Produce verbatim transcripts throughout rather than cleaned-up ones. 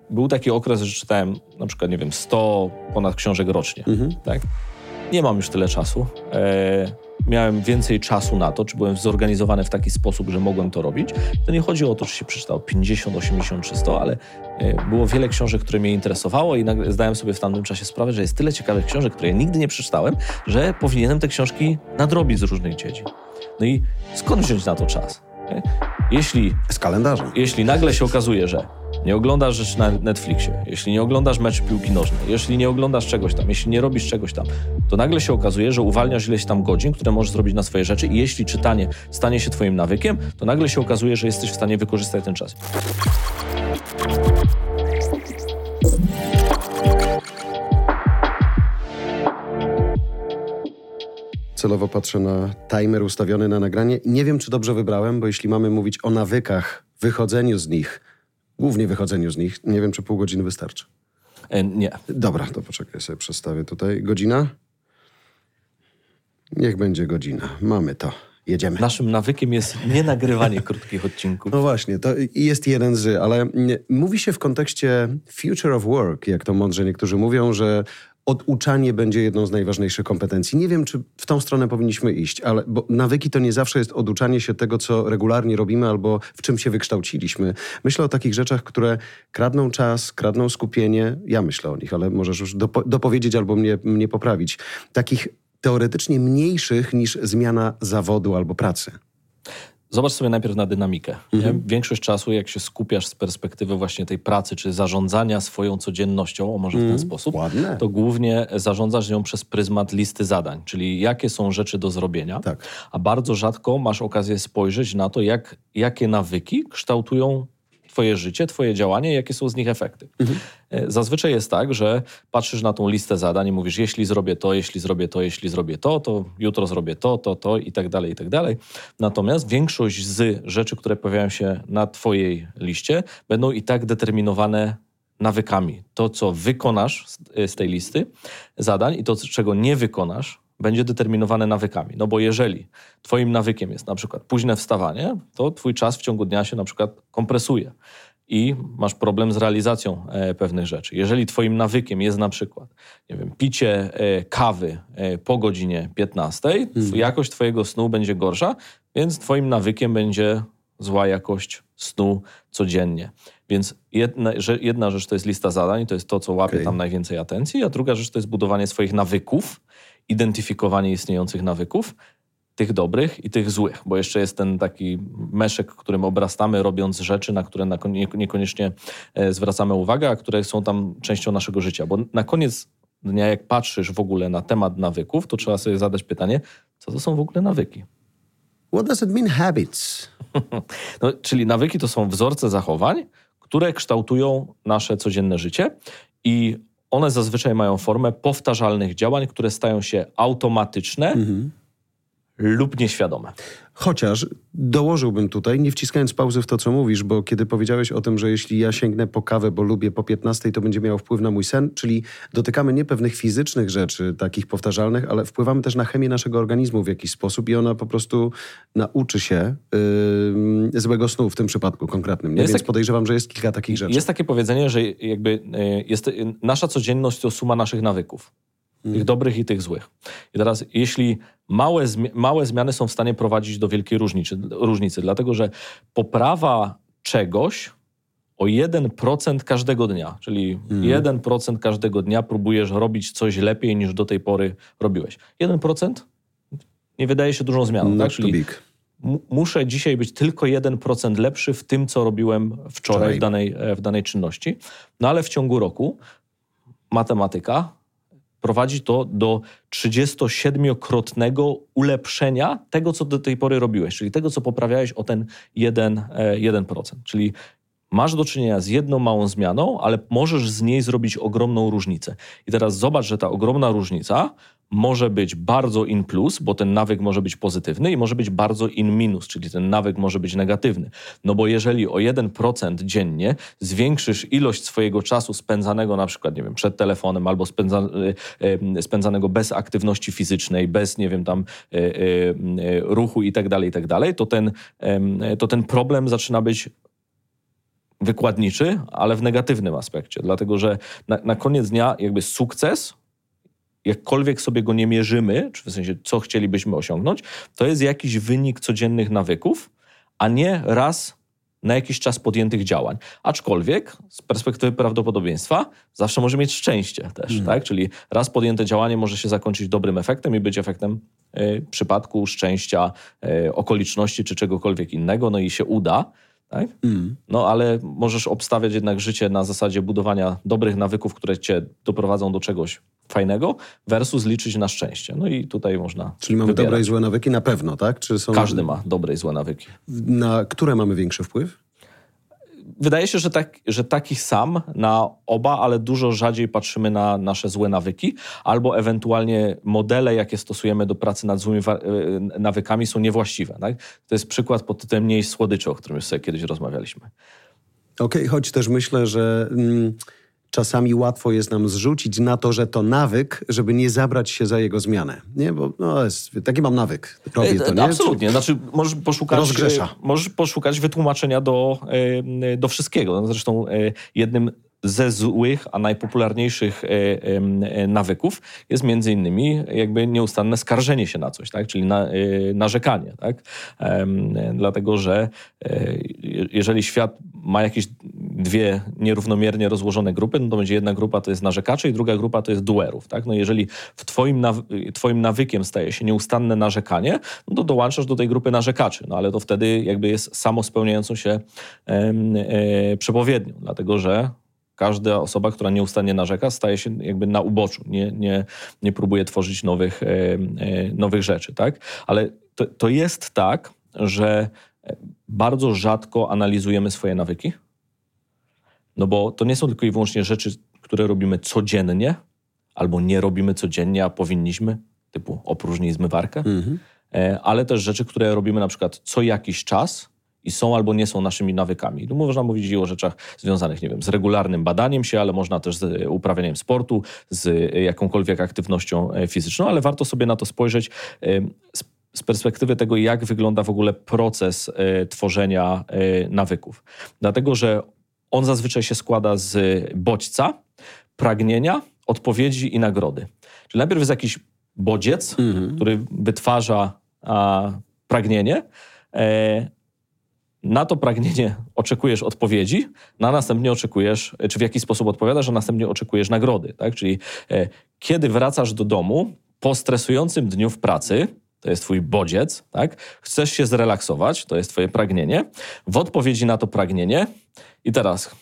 był taki okres, że czytałem na przykład, nie wiem, sto ponad książek rocznie, mhm. tak? Nie mam już tyle czasu. E, miałem więcej czasu na to, czy byłem zorganizowany w taki sposób, że mogłem to robić. To nie chodzi o to, czy się przeczytało pięćdziesiąt, osiemdziesiąt czy sto, ale e, było wiele książek, które mnie interesowało i nagle zdałem sobie w tamtym czasie sprawę, że jest tyle ciekawych książek, które nigdy nie przeczytałem, że powinienem te książki nadrobić z różnych dziedzin. No i skąd wziąć na to czas? Nie? Jeśli, z kalendarzem. Jeśli nagle się okazuje, że nie oglądasz rzeczy na Netflixie, jeśli nie oglądasz mecz piłki nożnej, jeśli nie oglądasz czegoś tam, jeśli nie robisz czegoś tam, to nagle się okazuje, że uwalniasz ileś tam godzin, które możesz zrobić na swoje rzeczy i jeśli czytanie stanie się twoim nawykiem, to nagle się okazuje, że jesteś w stanie wykorzystać ten czas. Celowo patrzę na timer ustawiony na nagranie. Nie wiem, czy dobrze wybrałem, bo jeśli mamy mówić o nawykach, wychodzeniu z nich, głównie wychodzeniu z nich, nie wiem, czy pół godziny wystarczy. E, nie. Dobra, to poczekaj, sobie przestawię tutaj. Godzina? Niech będzie godzina. Mamy to. Jedziemy. Naszym nawykiem jest nie nagrywanie krótkich odcinków. No właśnie, to jest jeden z, ale mówi się w kontekście future of work, jak to mądrze niektórzy mówią, że oduczanie będzie jedną z najważniejszych kompetencji. Nie wiem, czy w tą stronę powinniśmy iść, ale bo nawyki to nie zawsze jest oduczanie się tego, co regularnie robimy albo w czym się wykształciliśmy. Myślę o takich rzeczach, które kradną czas, kradną skupienie. Ja myślę o nich, ale możesz już dopo- dopowiedzieć albo mnie, mnie poprawić. Takich teoretycznie mniejszych niż zmiana zawodu albo pracy. Zobacz sobie najpierw na dynamikę. Mhm. Większość czasu, jak się skupiasz z perspektywy właśnie tej pracy, czy zarządzania swoją codziennością, o może w ten mm, sposób, ładne. to głównie zarządzasz nią przez pryzmat listy zadań, czyli jakie są rzeczy do zrobienia, Tak. a bardzo rzadko masz okazję spojrzeć na to, jak, jakie nawyki kształtują twoje życie, twoje działanie, jakie są z nich efekty. Mhm. Zazwyczaj jest tak, że patrzysz na tą listę zadań i mówisz, jeśli zrobię to, jeśli zrobię to, jeśli zrobię to, to jutro zrobię to, to, to i tak dalej, i tak dalej. Natomiast większość z rzeczy, które pojawiają się na twojej liście, będą i tak determinowane nawykami. To, co wykonasz z, z tej listy zadań i to, czego nie wykonasz, będzie determinowane nawykami. No bo jeżeli twoim nawykiem jest na przykład późne wstawanie, to twój czas w ciągu dnia się na przykład kompresuje i masz problem z realizacją e, pewnych rzeczy. Jeżeli twoim nawykiem jest na przykład, nie wiem, picie e, kawy e, po godzinie piętnastej, hmm. jakość twojego snu będzie gorsza, więc twoim nawykiem będzie zła jakość snu codziennie. Więc jedna, że, jedna rzecz to jest lista zadań, to jest to, co łapie okay. tam najwięcej atencji, a druga rzecz to jest budowanie swoich nawyków, identyfikowanie istniejących nawyków, tych dobrych i tych złych, bo jeszcze jest ten taki meszek, którym obrastamy, robiąc rzeczy, na które na, nie, niekoniecznie e, zwracamy uwagę, a które są tam częścią naszego życia. Bo na koniec dnia, jak patrzysz w ogóle na temat nawyków, to trzeba sobie zadać pytanie, co to są w ogóle nawyki? What does it mean habits? No, czyli nawyki to są wzorce zachowań, które kształtują nasze codzienne życie i one zazwyczaj mają formę powtarzalnych działań, które stają się automatyczne mhm. lub nieświadome. Chociaż dołożyłbym tutaj, nie wciskając pauzy w to, co mówisz, bo kiedy powiedziałeś o tym, że jeśli ja sięgnę po kawę, bo lubię po piętnastej, to będzie miało wpływ na mój sen, czyli dotykamy nie pewnych fizycznych rzeczy, takich powtarzalnych, ale wpływamy też na chemię naszego organizmu w jakiś sposób i ona po prostu nauczy się yy, złego snu w tym przypadku konkretnym. Nie? Więc tak, podejrzewam, że jest kilka takich rzeczy. Jest takie powiedzenie, że jakby jest, nasza codzienność to suma naszych nawyków. Tych dobrych i tych złych. I teraz, jeśli małe, zmi- małe zmiany są w stanie prowadzić do wielkiej różnicy, różnicy, dlatego że poprawa czegoś o jeden procent każdego dnia, czyli mm. jeden procent każdego dnia próbujesz robić coś lepiej niż do tej pory robiłeś. jeden procent nie wydaje się dużą zmianą. Tak? Czyli m- muszę dzisiaj być tylko jeden procent lepszy w tym, co robiłem wczoraj w danej, w danej czynności. No ale w ciągu roku matematyka prowadzi to do trzydziestosiedmiokrotnego ulepszenia tego, co do tej pory robiłeś, czyli tego, co poprawiałeś o ten jeden procent. Czyli masz do czynienia z jedną małą zmianą, ale możesz z niej zrobić ogromną różnicę. I teraz zobacz, że ta ogromna różnica może być bardzo in plus, bo ten nawyk może być pozytywny i może być bardzo in minus, czyli ten nawyk może być negatywny. No bo jeżeli o jeden procent dziennie zwiększysz ilość swojego czasu spędzanego na przykład, nie wiem, przed telefonem albo spędza, spędzanego bez aktywności fizycznej, bez, nie wiem, tam ruchu i tak dalej, i tak dalej, to ten, to ten problem zaczyna być wykładniczy, ale w negatywnym aspekcie, dlatego że na, na koniec dnia jakby sukces, jakkolwiek sobie go nie mierzymy, czy w sensie co chcielibyśmy osiągnąć, to jest jakiś wynik codziennych nawyków, a nie raz na jakiś czas podjętych działań. Aczkolwiek z perspektywy prawdopodobieństwa zawsze może mieć szczęście też, mm. tak? Czyli raz podjęte działanie może się zakończyć dobrym efektem i być efektem y, przypadku, szczęścia, y, okoliczności czy czegokolwiek innego, no i się uda, tak? Mm. No ale możesz obstawiać jednak życie na zasadzie budowania dobrych nawyków, które cię doprowadzą do czegoś fajnego versus liczyć na szczęście. No i tutaj można Czyli mamy wybierać. dobre i złe nawyki na pewno, tak? Czy są... Każdy ma dobre i złe nawyki. Na które mamy większy wpływ? Wydaje się, że, tak, że taki sam na oba, ale dużo rzadziej patrzymy na nasze złe nawyki, albo ewentualnie modele, jakie stosujemy do pracy nad złymi nawykami, są niewłaściwe. Tak? To jest przykład pod tytułem mniej słodyczy, o którym już sobie kiedyś rozmawialiśmy. Okej, okay, choć też myślę, że mm, czasami łatwo jest nam zrzucić na to, że to nawyk, żeby nie zabrać się za jego zmianę. Nie, bo no, jest, taki mam nawyk. Robię to, nie? Absolutnie. Znaczy, możesz poszukać, Rozgrzesza. możesz poszukać wytłumaczenia do, do wszystkiego. Zresztą jednym ze złych, a najpopularniejszych nawyków jest między innymi jakby nieustanne skarżenie się na coś, tak? Czyli na, narzekanie. Tak? Dlatego, że jeżeli świat ma jakieś dwie nierównomiernie rozłożone grupy, no to będzie jedna grupa to jest narzekaczy i druga grupa to jest doerów. Tak? No jeżeli w twoim, nawy- twoim nawykiem staje się nieustanne narzekanie, no to dołączasz do tej grupy narzekaczy. No ale to wtedy jakby jest samo spełniającą się e, e, przepowiednią, dlatego że każda osoba, która nieustannie narzeka, staje się jakby na uboczu, nie, nie, nie próbuje tworzyć nowych, e, e, nowych rzeczy. Tak? Ale to, to jest tak, że bardzo rzadko analizujemy swoje nawyki, no bo to nie są tylko i wyłącznie rzeczy, które robimy codziennie, albo nie robimy codziennie, a powinniśmy, typu opróżnij zmywarkę, mm-hmm. ale też rzeczy, które robimy na przykład co jakiś czas i są albo nie są naszymi nawykami. Tu można mówić i o rzeczach związanych, nie wiem, z regularnym badaniem się, ale można też z uprawianiem sportu, z jakąkolwiek aktywnością fizyczną, ale warto sobie na to spojrzeć z, z perspektywy tego, jak wygląda w ogóle proces tworzenia nawyków. Dlatego, że on zazwyczaj się składa z bodźca, pragnienia, odpowiedzi i nagrody. Czyli najpierw jest jakiś bodziec, mm-hmm. który wytwarza a, pragnienie. E, na to pragnienie oczekujesz odpowiedzi, na następnie oczekujesz, czy w jaki sposób odpowiadasz, a następnie oczekujesz nagrody. Tak? Czyli e, kiedy wracasz do domu po stresującym dniu w pracy, to jest twój bodziec, tak? Chcesz się zrelaksować, to jest twoje pragnienie. W odpowiedzi na to pragnienie i teraz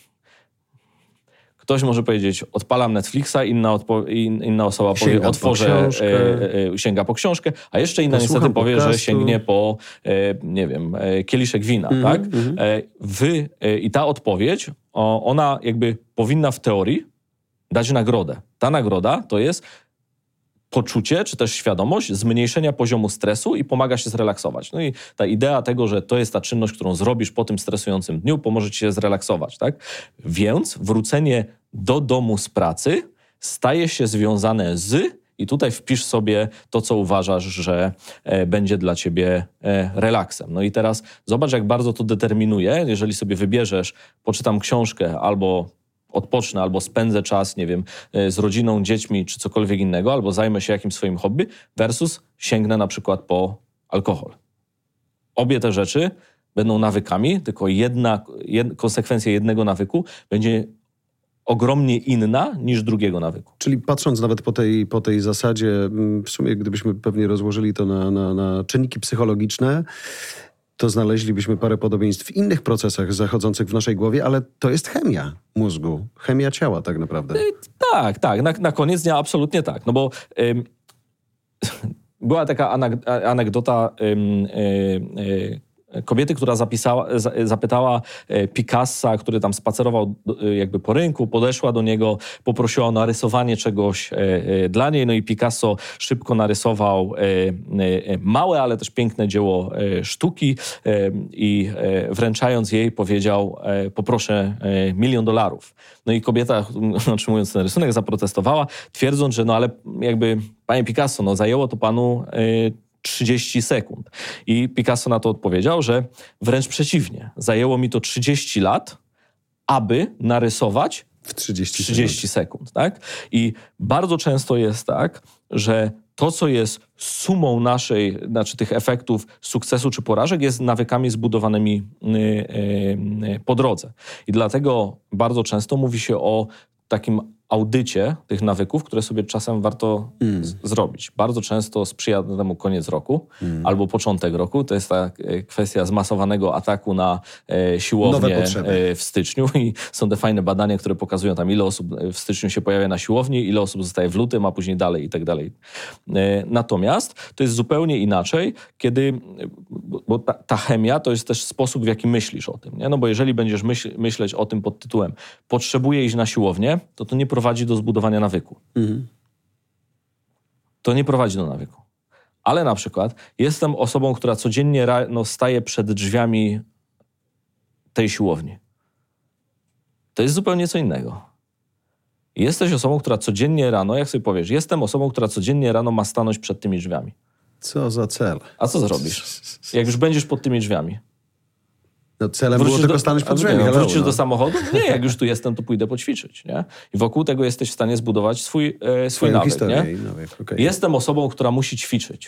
ktoś może powiedzieć, odpalam Netflixa, inna, odpo- in, inna osoba powie, sięga otworzę, po e, e, sięga po książkę, a jeszcze inna Posłucham niestety powie, podcastu. że sięgnie po, e, nie wiem, e, kieliszek wina, mm-hmm, tak? Mm-hmm. E, wy, e, I ta odpowiedź, o, ona jakby powinna w teorii dać nagrodę. Ta nagroda to jest poczucie, czy też świadomość zmniejszenia poziomu stresu i pomaga się zrelaksować. No i ta idea tego, że to jest ta czynność, którą zrobisz po tym stresującym dniu, pomoże ci się zrelaksować, tak? Więc wrócenie do domu z pracy staje się związane z, i tutaj wpisz sobie to, co uważasz, że e, będzie dla ciebie e, relaksem. No i teraz zobacz, jak bardzo to determinuje, jeżeli sobie wybierzesz, poczytam książkę albo odpocznę, albo spędzę czas, nie wiem, z rodziną, dziećmi, czy cokolwiek innego, albo zajmę się jakimś swoim hobby, versus sięgnę na przykład po alkohol. Obie te rzeczy będą nawykami, tylko jedna jed, konsekwencja jednego nawyku będzie ogromnie inna niż drugiego nawyku. Czyli patrząc nawet po tej, po tej zasadzie, w sumie gdybyśmy pewnie rozłożyli to na, na, na czynniki psychologiczne, to znaleźlibyśmy parę podobieństw w innych procesach zachodzących w naszej głowie, ale to jest chemia mózgu, chemia ciała tak naprawdę. Tak, tak. Na, na koniec dnia absolutnie tak. No bo ym, była taka anek- anegdota ym, y, y, kobiety, która zapisała, za, zapytała Picassa, który tam spacerował jakby po rynku, podeszła do niego, poprosiła o narysowanie czegoś e, e, dla niej, no i Picasso szybko narysował e, e, małe, ale też piękne dzieło e, sztuki e, i e, wręczając jej powiedział, e, poproszę e, milion dolarów. No i kobieta, otrzymując ten rysunek, zaprotestowała, twierdząc, że no ale jakby, panie Picasso, no zajęło to panu e, trzydzieści sekund. I Picasso na to odpowiedział, że wręcz przeciwnie. Zajęło mi to trzydzieści lat, aby narysować w trzydzieści, trzydzieści sekund. Tak? I bardzo często jest tak, że to, co jest sumą naszej, znaczy tych efektów sukcesu czy porażek, jest nawykami zbudowanymi yy, yy, po drodze. I dlatego bardzo często mówi się o takim audycie tych nawyków, które sobie czasem warto mm. z- zrobić. Bardzo często sprzyja temu koniec roku mm. albo początek roku. To jest ta kwestia zmasowanego ataku na e, siłownię e, w styczniu i są te fajne badania, które pokazują tam, ile osób w styczniu się pojawia na siłowni, ile osób zostaje w lutym, a później dalej i tak dalej. E, natomiast to jest zupełnie inaczej, kiedy, bo, bo ta, ta chemia to jest też sposób, w jaki myślisz o tym. Nie? No bo jeżeli będziesz myśl, myśleć o tym pod tytułem potrzebuję iść na siłownię, to to nie prowadzi do zbudowania nawyku. Mhm. To nie prowadzi do nawyku. Ale na przykład jestem osobą, która codziennie rano staje przed drzwiami tej siłowni. To jest zupełnie co innego. Jesteś osobą, która codziennie rano, jak sobie powiesz, jestem osobą, która codziennie rano ma stanąć przed tymi drzwiami. Co za cel? A co zrobisz? Jak już będziesz pod tymi drzwiami? No celem wrócisz było tylko do, stanąć pod drzwiami. No, wrócisz no. do samochodu? Nie, jak już tu jestem, to pójdę poćwiczyć. Nie? I wokół tego jesteś w stanie zbudować swój, e, swój nawyk. Historię nie? I nawyk. Okay. Jestem osobą, która musi ćwiczyć.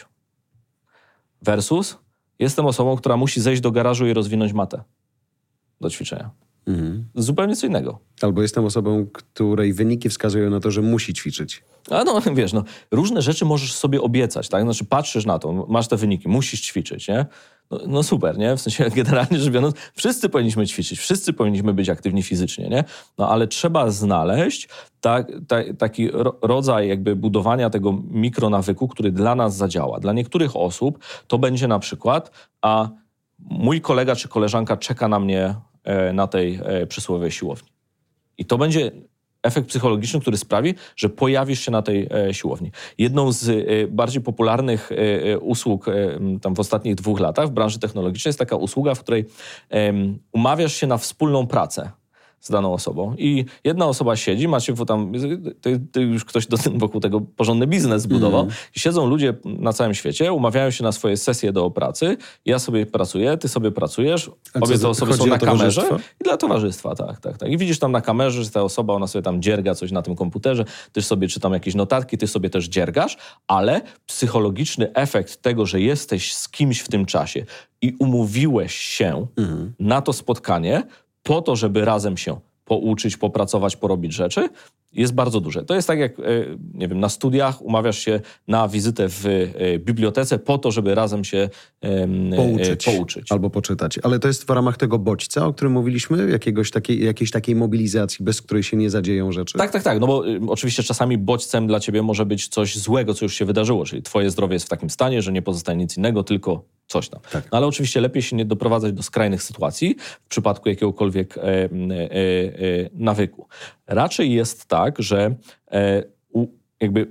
Versus jestem osobą, która musi zejść do garażu i rozwinąć matę do ćwiczenia. Mhm. Zupełnie co innego. Albo jestem osobą, której wyniki wskazują na to, że musi ćwiczyć. A no, wiesz, no, różne rzeczy możesz sobie obiecać, tak? Znaczy patrzysz na to, masz te wyniki, musisz ćwiczyć, nie? No, no super, nie? W sensie generalnie rzecz biorąc, wszyscy powinniśmy ćwiczyć, wszyscy powinniśmy być aktywni fizycznie, nie? No ale trzeba znaleźć ta, ta, taki ro, rodzaj jakby budowania tego mikronawyku, który dla nas zadziała. Dla niektórych osób to będzie na przykład, a mój kolega czy koleżanka czeka na mnie e, na tej e, przysłowiowej siłowni. I to będzie efekt psychologiczny, który sprawi, że pojawisz się na tej e, siłowni. Jedną z e, bardziej popularnych e, usług e, tam w ostatnich dwóch latach w branży technologicznej jest taka usługa, w której e, umawiasz się na wspólną pracę z daną osobą. I jedna osoba siedzi, macie tam, ty, ty już ktoś do, wokół tego porządny biznes zbudował. Mm. I siedzą ludzie na całym świecie, umawiają się na swoje sesje do pracy. Ja sobie pracuję, ty sobie pracujesz. A obie te osoby są na kamerze. I dla towarzystwa, tak, tak, tak. I widzisz tam na kamerze, że ta osoba, ona sobie tam dzierga coś na tym komputerze, ty sobie czytam jakieś notatki, ty sobie też dziergasz, ale psychologiczny efekt tego, że jesteś z kimś w tym czasie i umówiłeś się mm. na to spotkanie, po to, żeby razem się pouczyć, popracować, porobić rzeczy, jest bardzo duże. To jest tak jak, nie wiem, na studiach umawiasz się na wizytę w bibliotece po to, żeby razem się pouczyć. pouczyć. Albo poczytać. Ale to jest w ramach tego bodźca, o którym mówiliśmy? Jakiegoś takiej, jakiejś takiej mobilizacji, bez której się nie zadzieją rzeczy? Tak, tak, tak. No bo y, oczywiście czasami bodźcem dla ciebie może być coś złego, co już się wydarzyło, czyli twoje zdrowie jest w takim stanie, że nie pozostaje nic innego, tylko coś tam. Tak. No ale oczywiście lepiej się nie doprowadzać do skrajnych sytuacji w przypadku jakiegokolwiek e, e, e, nawyku. Raczej jest tak, że e, u, jakby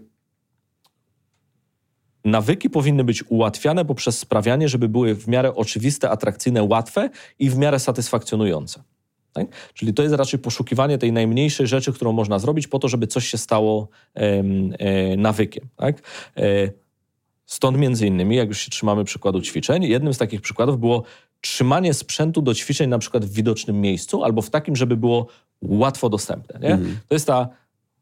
nawyki powinny być ułatwiane poprzez sprawianie, żeby były w miarę oczywiste, atrakcyjne, łatwe i w miarę satysfakcjonujące. Tak? Czyli to jest raczej poszukiwanie tej najmniejszej rzeczy, którą można zrobić po to, żeby coś się stało e, e, nawykiem. Tak? E, Stąd między innymi, jak już się trzymamy przykładu ćwiczeń, jednym z takich przykładów było trzymanie sprzętu do ćwiczeń na przykład w widocznym miejscu albo w takim, żeby było łatwo dostępne. Nie? Mm. To jest ta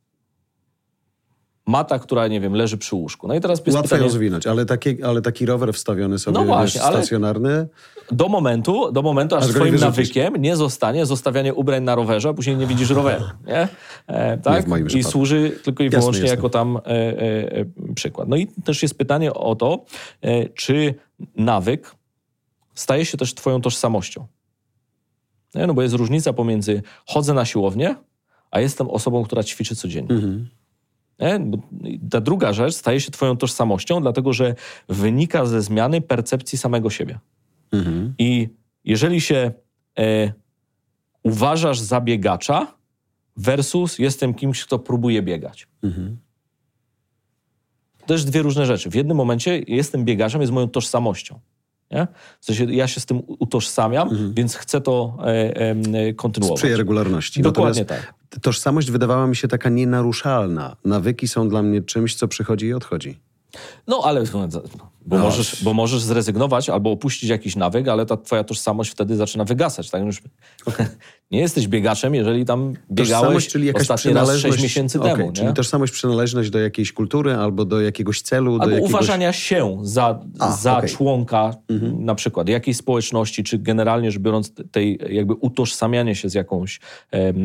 mata, która, nie wiem, leży przy łóżku. No i teraz łatwo pytanie... ją zwinąć, ale taki, ale taki rower wstawiony sobie, no właśnie, wiesz, stacjonarny... Do momentu, do momentu, aż twoim nawykiem nie zostanie zostawianie ubrań na rowerze, a później nie widzisz roweru. Nie? E, tak? Nie I służy tylko i wyłącznie jasne, jako tam e, e, przykład. No i też jest pytanie o to, e, czy nawyk staje się też twoją tożsamością. Nie? No bo jest różnica pomiędzy chodzę na siłownię, a jestem osobą, która ćwiczy codziennie. Mhm. Nie? Bo ta druga rzecz staje się twoją tożsamością, dlatego że wynika ze zmiany percepcji samego siebie. Mhm. I jeżeli się e, uważasz za biegacza versus jestem kimś, kto próbuje biegać. Mhm. To też dwie różne rzeczy. W jednym momencie jestem biegaczem, jest moją tożsamością. Nie? W sensie ja się z tym utożsamiam, mhm. więc chcę to e, e, kontynuować. Sprzyja regularności. Dokładnie Natomiast tak. Tożsamość wydawała mi się taka nienaruszalna. Nawyki są dla mnie czymś, co przychodzi i odchodzi. No ale Bo, No. możesz, bo możesz zrezygnować albo opuścić jakiś nawyk, ale ta twoja tożsamość wtedy zaczyna wygasać. Tak? Już okay. Nie jesteś biegaczem, jeżeli tam biegałeś czyli jakaś ostatni raz sześć miesięcy okay, temu. Czyli nie? tożsamość, przynależność do jakiejś kultury albo do jakiegoś celu. Albo do jakiegoś... uważania się za, A, za okay. członka mhm. na przykład jakiejś społeczności, czy generalnie rzecz biorąc tej jakby utożsamianie się z jakąś e, e,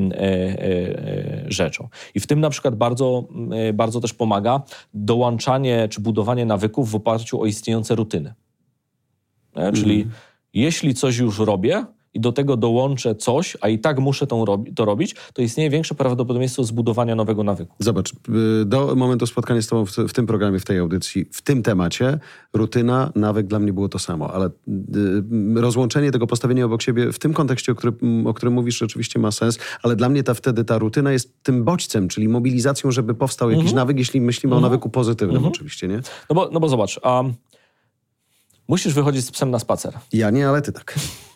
e, rzeczą. I w tym na przykład bardzo, e, bardzo też pomaga dołączanie czy budowanie nawyków w oparciu o istniejące rutyny. E, czyli mhm. jeśli coś już robię i do tego dołączę coś, a i tak muszę to, robi- to robić, to istnieje większe prawdopodobieństwo zbudowania nowego nawyku. Zobacz, do momentu spotkania z tobą w, w tym programie, w tej audycji, w tym temacie, rutyna, nawyk dla mnie było to samo, ale y, rozłączenie tego, postawienia obok siebie w tym kontekście, o, który, o którym mówisz, rzeczywiście ma sens, ale dla mnie ta wtedy ta rutyna jest tym bodźcem, czyli mobilizacją, żeby powstał jakiś mhm. nawyk, jeśli myślimy mhm. o nawyku pozytywnym mhm. oczywiście, nie? No bo, no bo zobacz, um, musisz wychodzić z psem na spacer. Ja nie, ale ty tak.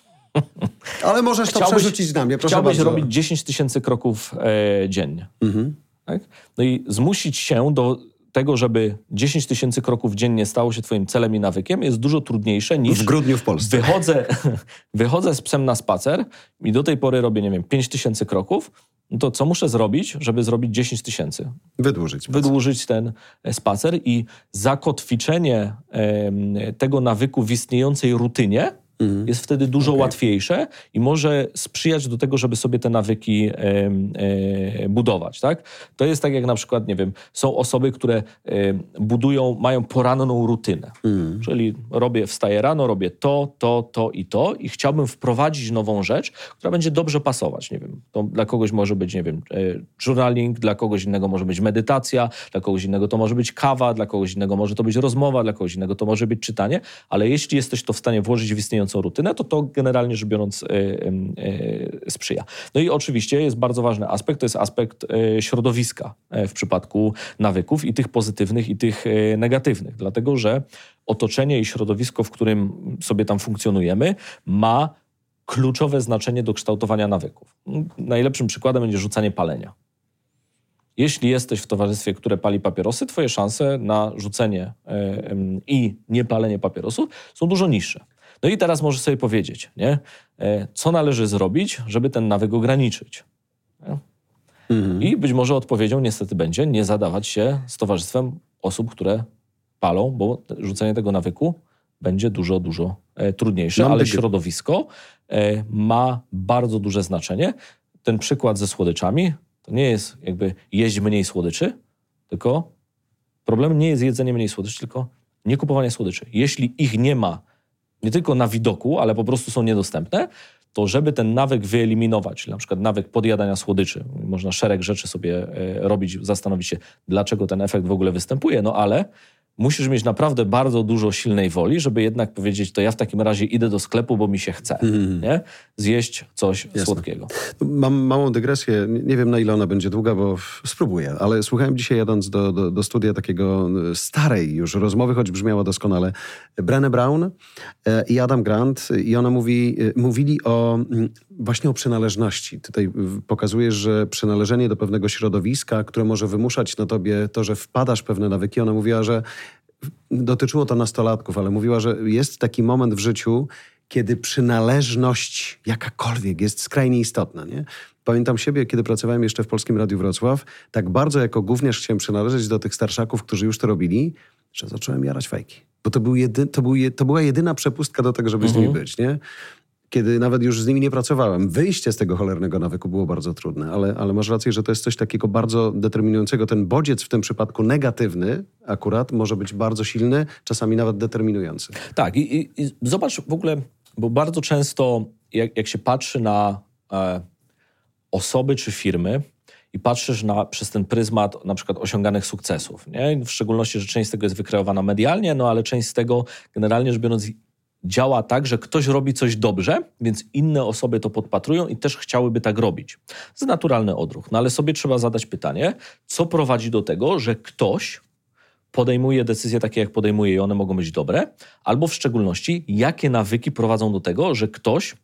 Ale możesz to chciałbyś, przerzucić na mnie, proszę Chciałbyś bardzo. robić dziesięć tysięcy kroków e, dziennie. Mhm. Tak? No i zmusić się do tego, żeby dziesięć tysięcy kroków dziennie stało się twoim celem i nawykiem, jest dużo trudniejsze niż... W grudniu w Polsce. Wychodzę, wychodzę z psem na spacer i do tej pory robię, nie wiem, pięć tysięcy kroków, no to co muszę zrobić, żeby zrobić dziesięć tysięcy? Wydłużyć. Spacer. Wydłużyć ten spacer i zakotwiczenie e, tego nawyku w istniejącej rutynie Mhm. jest wtedy dużo okay. łatwiejsze i może sprzyjać do tego, żeby sobie te nawyki e, e, budować, tak? To jest tak jak na przykład, nie wiem, są osoby, które e, budują, mają poranną rutynę. Mhm. Czyli robię, wstaję rano, robię to, to, to i to i chciałbym wprowadzić nową rzecz, która będzie dobrze pasować, nie wiem. To dla kogoś może być, nie wiem, e, journaling, dla kogoś innego może być medytacja, dla kogoś innego to może być kawa, dla kogoś innego może to być rozmowa, dla kogoś innego to może być czytanie, ale jeśli jesteś to w stanie włożyć w istniejącą rutynę, to to generalnie rzecz biorąc yy, yy, sprzyja. No i oczywiście jest bardzo ważny aspekt, to jest aspekt yy, środowiska yy, w przypadku nawyków i tych pozytywnych i tych yy, negatywnych, dlatego że otoczenie i środowisko, w którym sobie tam funkcjonujemy, ma kluczowe znaczenie do kształtowania nawyków. Najlepszym przykładem będzie rzucanie palenia. Jeśli jesteś w towarzystwie, które pali papierosy, twoje szanse na rzucenie yy, yy, i niepalenie papierosów są dużo niższe. No i teraz możesz sobie powiedzieć, nie? Co należy zrobić, żeby ten nawyk ograniczyć. Mhm. I być może odpowiedzią niestety będzie nie zadawać się z towarzystwem osób, które palą, bo rzucenie tego nawyku będzie dużo, dużo e, trudniejsze, Mam ale dygy. środowisko e, ma bardzo duże znaczenie. Ten przykład ze słodyczami to nie jest jakby jeść mniej słodyczy, tylko problem nie jest jedzenie mniej słodyczy, tylko nie kupowanie słodyczy. Jeśli ich nie ma nie tylko na widoku, ale po prostu są niedostępne, to żeby ten nawyk wyeliminować, czyli na przykład nawyk podjadania słodyczy, można szereg rzeczy sobie e, robić, zastanowić się, dlaczego ten efekt w ogóle występuje, no ale musisz mieć naprawdę bardzo dużo silnej woli, żeby jednak powiedzieć, to ja w takim razie idę do sklepu, bo mi się chce, mm. nie? Zjeść coś Jasne. słodkiego. Mam małą dygresję, nie wiem na ile ona będzie długa, bo spróbuję, ale słuchałem dzisiaj jadąc do, do, do studia takiego starej już rozmowy, choć brzmiała doskonale, Brené Brown i Adam Grant i ona mówi, mówili o właśnie o przynależności. Tutaj pokazujesz, że przynależenie do pewnego środowiska, które może wymuszać na tobie to, że wpadasz w pewne nawyki. Ona mówiła, że dotyczyło to nastolatków, ale mówiła, że jest taki moment w życiu, kiedy przynależność jakakolwiek jest skrajnie istotna, nie? Pamiętam siebie, kiedy pracowałem jeszcze w Polskim Radiu Wrocław, tak bardzo jako gówniarz chciałem przynależeć do tych starszaków, którzy już to robili, że zacząłem jarać fajki. Bo to, był jedy, to, był je, to była jedyna przepustka do tego, żeby mhm. z nimi być, nie? Kiedy nawet już z nimi nie pracowałem. Wyjście z tego cholernego nawyku było bardzo trudne, ale, ale masz rację, że to jest coś takiego bardzo determinującego. Ten bodziec w tym przypadku negatywny akurat może być bardzo silny, czasami nawet determinujący. Tak i, i, i zobacz w ogóle, bo bardzo często jak, jak się patrzy na e, osoby czy firmy i patrzysz na, przez ten pryzmat na przykład osiąganych sukcesów, nie? W szczególności, że część z tego jest wykreowana medialnie, no ale część z tego generalnie rzecz biorąc działa tak, że ktoś robi coś dobrze, więc inne osoby to podpatrują i też chciałyby tak robić. To jest naturalny odruch. No ale sobie trzeba zadać pytanie, co prowadzi do tego, że ktoś podejmuje decyzje takie, jak podejmuje i one mogą być dobre, albo w szczególności, jakie nawyki prowadzą do tego, że ktoś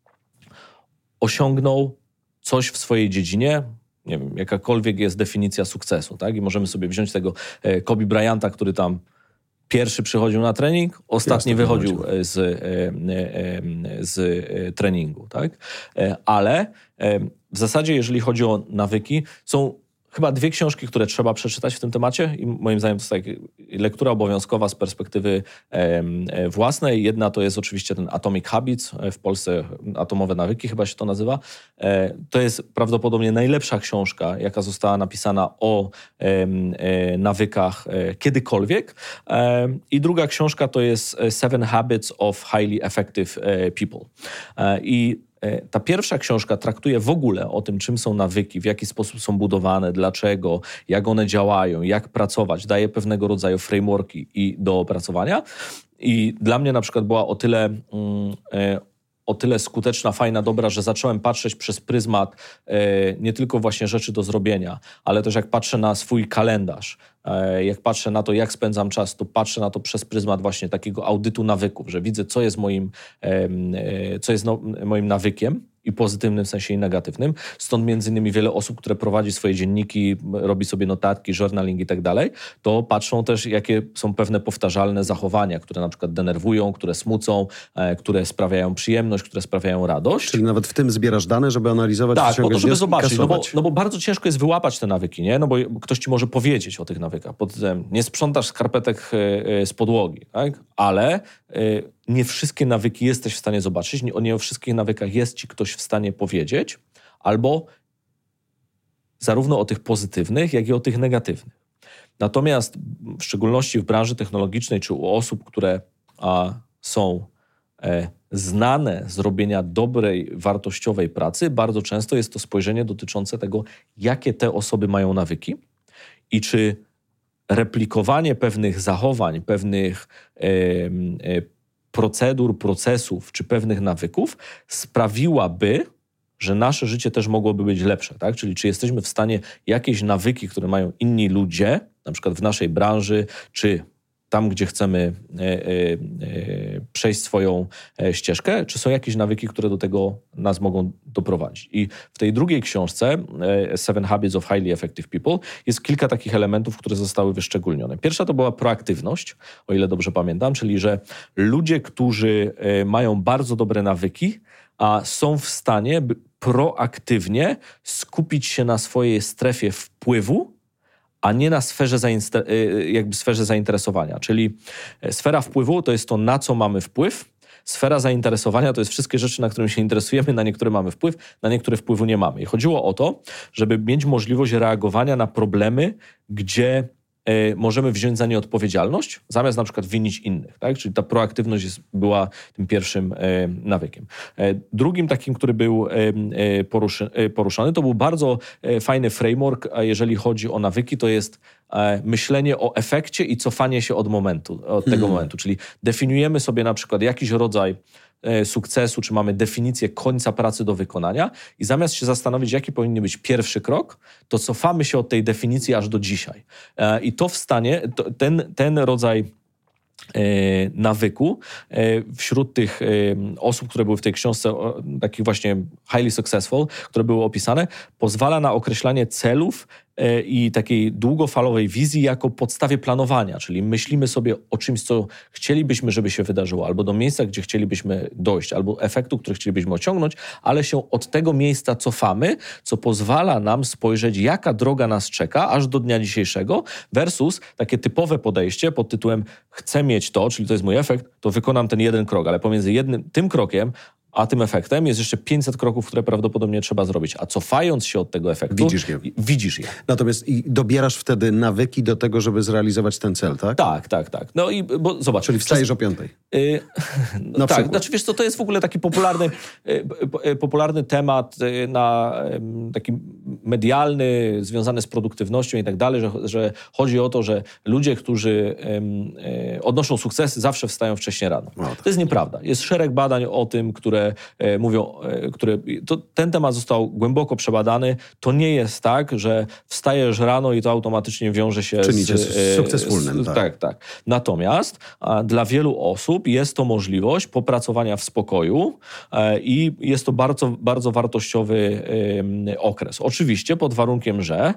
osiągnął coś w swojej dziedzinie, nie wiem, jakakolwiek jest definicja sukcesu, tak? I możemy sobie wziąć tego Kobe Bryanta, który tam pierwszy przychodził na trening, ostatni Jasne, wychodził z, z treningu. Tak? Ale w zasadzie, jeżeli chodzi o nawyki, są chyba dwie książki, które trzeba przeczytać w tym temacie i moim zdaniem to jest tak lektura obowiązkowa z perspektywy e, własnej. Jedna to jest oczywiście ten Atomic Habits, w Polsce Atomowe Nawyki chyba się to nazywa. E, to jest prawdopodobnie najlepsza książka, jaka została napisana o e, e, nawykach e, kiedykolwiek. E, I druga książka to jest Seven Habits of Highly Effective People. E, I ta pierwsza książka traktuje w ogóle o tym, czym są nawyki, w jaki sposób są budowane, dlaczego, jak one działają, jak pracować. Daje pewnego rodzaju frameworki i do opracowania. I dla mnie na przykład była o tyle, mm, o tyle skuteczna, fajna, dobra, że zacząłem patrzeć przez pryzmat e, nie tylko właśnie rzeczy do zrobienia, ale też jak patrzę na swój kalendarz, e, jak patrzę na to, jak spędzam czas, to patrzę na to przez pryzmat właśnie takiego audytu nawyków, że widzę, co jest moim, e, e, co jest no, moim nawykiem, i pozytywnym sensie i negatywnym. Stąd między innymi wiele osób, które prowadzi swoje dzienniki, robi sobie notatki, journaling i tak dalej, to patrzą też, jakie są pewne powtarzalne zachowania, które na przykład denerwują, które smucą, e, które sprawiają przyjemność, które sprawiają radość. Czyli nawet w tym zbierasz dane, żeby analizować, tak, po to, żeby zobaczyć, no bo, no no bo bardzo ciężko jest wyłapać te nawyki, nie? No bo ktoś ci może powiedzieć o tych nawykach. Pod tym, nie sprzątasz skarpetek e, z podłogi, tak? Ale e, nie wszystkie nawyki jesteś w stanie zobaczyć, nie, nie o wszystkich nawykach jest ci ktoś w stanie powiedzieć, albo zarówno o tych pozytywnych, jak i o tych negatywnych. Natomiast w szczególności w branży technologicznej, czy u osób, które a, są e, znane z robienia dobrej, wartościowej pracy, bardzo często jest to spojrzenie dotyczące tego, jakie te osoby mają nawyki i czy replikowanie pewnych zachowań, pewnych e, e, procedur, procesów czy pewnych nawyków sprawiłaby, że nasze życie też mogłoby być lepsze, tak? Czyli czy jesteśmy w stanie jakieś nawyki, które mają inni ludzie, na przykład w naszej branży, czy tam, gdzie chcemy e, e, e, przejść swoją e, ścieżkę, czy są jakieś nawyki, które do tego nas mogą doprowadzić. I w tej drugiej książce, e, Seven Habits of Highly Effective People, jest kilka takich elementów, które zostały wyszczególnione. Pierwsza to była proaktywność, o ile dobrze pamiętam, czyli że ludzie, którzy e, mają bardzo dobre nawyki, a są w stanie by proaktywnie skupić się na swojej strefie wpływu, a nie na sferze, jakby sferze zainteresowania. Czyli sfera wpływu to jest to, na co mamy wpływ. Sfera zainteresowania to jest wszystkie rzeczy, na które się interesujemy, na niektóre mamy wpływ, na niektóre wpływu nie mamy. I chodziło o to, żeby mieć możliwość reagowania na problemy, gdzie y, możemy wziąć za nie odpowiedzialność, zamiast na przykład winić innych. Tak? Czyli ta proaktywność jest, była tym pierwszym y, nawykiem. Y, drugim takim, który był y, y, poruszy, y, poruszany, to był bardzo y, fajny framework, a jeżeli chodzi o nawyki, to jest y, myślenie o efekcie i cofanie się od momentu, od tego hmm. momentu. Czyli definiujemy sobie na przykład jakiś rodzaj sukcesu, czy mamy definicję końca pracy do wykonania i zamiast się zastanowić, jaki powinien być pierwszy krok, to cofamy się od tej definicji aż do dzisiaj. I to w stanie, to, ten, ten rodzaj nawyku wśród tych osób, które były w tej książce, takich właśnie highly successful, które były opisane, pozwala na określanie celów i takiej długofalowej wizji jako podstawie planowania, czyli myślimy sobie o czymś, co chcielibyśmy, żeby się wydarzyło, albo do miejsca, gdzie chcielibyśmy dojść, albo efektu, który chcielibyśmy osiągnąć, ale się od tego miejsca cofamy, co pozwala nam spojrzeć, jaka droga nas czeka aż do dnia dzisiejszego versus takie typowe podejście pod tytułem chcę mieć to, czyli to jest mój efekt, to wykonam ten jeden krok, ale pomiędzy jednym tym krokiem a tym efektem jest jeszcze pięćset kroków, które prawdopodobnie trzeba zrobić. A cofając się od tego efektu, widzisz je. Widzisz je. Natomiast i dobierasz wtedy nawyki do tego, żeby zrealizować ten cel, tak? Tak, tak, tak. No i bo zobacz. Czyli wstajesz o piątej. Yy, no na tak, przykład. Znaczy wiesz co, to jest w ogóle taki popularny, yy, popularny temat yy, na yy, taki medialny, związany z produktywnością i tak dalej, że, że chodzi o to, że ludzie, którzy yy, yy, odnoszą sukcesy, zawsze wstają wcześnie rano. No, tak. To jest nieprawda. Jest szereg badań o tym, które e, mówią, e, które, to, ten temat został głęboko przebadany. To nie jest tak, że wstajesz rano i to automatycznie wiąże się Czynicie z... z sukcesfulnym. Z, tak. tak, tak. Natomiast a, dla wielu osób jest to możliwość popracowania w spokoju e, i jest to bardzo, bardzo wartościowy e, okres. Oczywiście pod warunkiem, że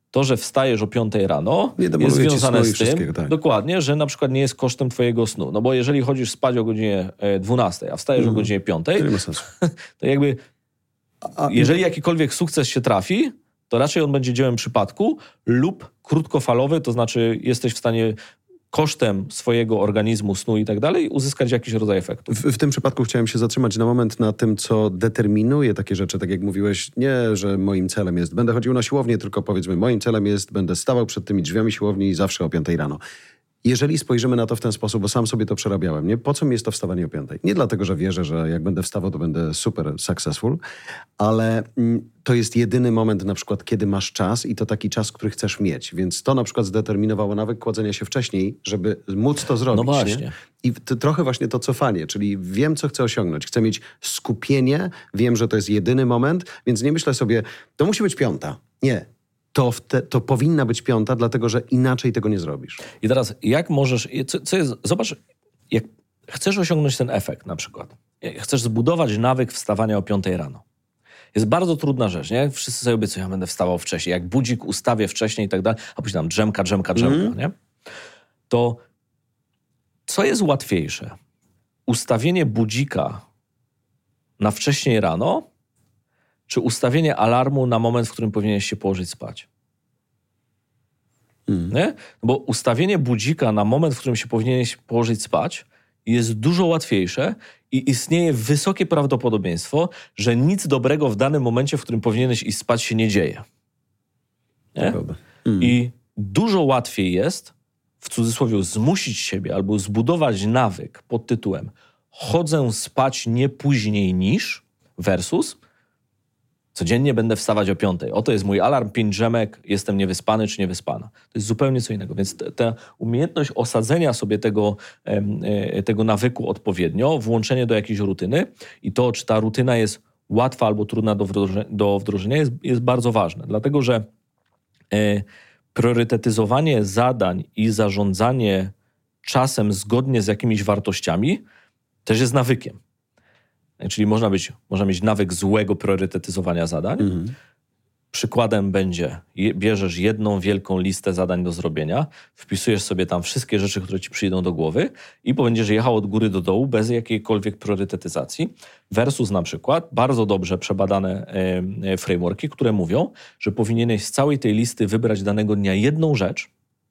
to, że wstajesz o piątej rano, jest związane z tym, tak. dokładnie, że na przykład nie jest kosztem twojego snu. No bo jeżeli chodzisz spać o godzinie dwunastej, a wstajesz mm. o godzinie piątej, to jakby a, jeżeli jakikolwiek sukces się trafi, to raczej on będzie dziełem przypadku lub krótkofalowy, to znaczy jesteś w stanie kosztem swojego organizmu, snu i tak dalej uzyskać jakiś rodzaj efektu. W, w tym przypadku chciałem się zatrzymać na moment na tym, co determinuje takie rzeczy, tak jak mówiłeś, nie, że moim celem jest, będę chodził na siłownię, tylko powiedzmy, moim celem jest, będę stawał przed tymi drzwiami siłowni zawsze o piątej rano. Jeżeli spojrzymy na to w ten sposób, bo sam sobie to przerabiałem, nie? Po co mi jest to wstawanie o piątej? Nie dlatego, że wierzę, że jak będę wstawał, to będę super successful, ale mm, to jest jedyny moment na przykład, kiedy masz czas i to taki czas, który chcesz mieć. Więc to na przykład zdeterminowało nawyk kładzenia się wcześniej, żeby móc to zrobić. No właśnie. Nie? I to, trochę właśnie to cofanie, czyli wiem, co chcę osiągnąć. Chcę mieć skupienie, wiem, że to jest jedyny moment, więc nie myślę sobie, to musi być piąta. Nie. To, te, to powinna być piąta, dlatego że inaczej tego nie zrobisz. I teraz jak możesz, co, co jest, zobacz, jak chcesz osiągnąć ten efekt na przykład, chcesz zbudować nawyk wstawania o piątej rano. Jest bardzo trudna rzecz, nie? Wszyscy sobie obiecują, ja będę wstawał wcześniej, jak budzik ustawię wcześniej i tak dalej, a później tam drzemka, drzemka, drzemka, mm. nie? To co jest łatwiejsze? Ustawienie budzika na wcześniej rano, czy ustawienie alarmu na moment, w którym powinieneś się położyć spać? Mm. Nie? Bo ustawienie budzika na moment, w którym się powinieneś położyć spać, jest dużo łatwiejsze i istnieje wysokie prawdopodobieństwo, że nic dobrego w danym momencie, w którym powinieneś iść spać, się nie dzieje. Nie? Mm. I dużo łatwiej jest, w cudzysłowie, zmusić siebie albo zbudować nawyk pod tytułem chodzę spać nie później niż versus codziennie będę wstawać o piątej. Oto jest mój alarm, pięć drzemek, jestem niewyspany czy niewyspana. To jest zupełnie co innego. Więc ta umiejętność osadzenia sobie tego, e, tego nawyku odpowiednio, włączenie do jakiejś rutyny i to, czy ta rutyna jest łatwa albo trudna do wdrożenia, do wdrożenia jest, jest bardzo ważne. Dlatego, że e, priorytetyzowanie zadań i zarządzanie czasem zgodnie z jakimiś wartościami też jest nawykiem. Czyli można, być, można mieć nawyk złego priorytetyzowania zadań. Mhm. Przykładem będzie, bierzesz jedną wielką listę zadań do zrobienia, wpisujesz sobie tam wszystkie rzeczy, które ci przyjdą do głowy i będziesz jechał od góry do dołu bez jakiejkolwiek priorytetyzacji versus na przykład bardzo dobrze przebadane e, frameworki, które mówią, że powinieneś z całej tej listy wybrać danego dnia jedną rzecz,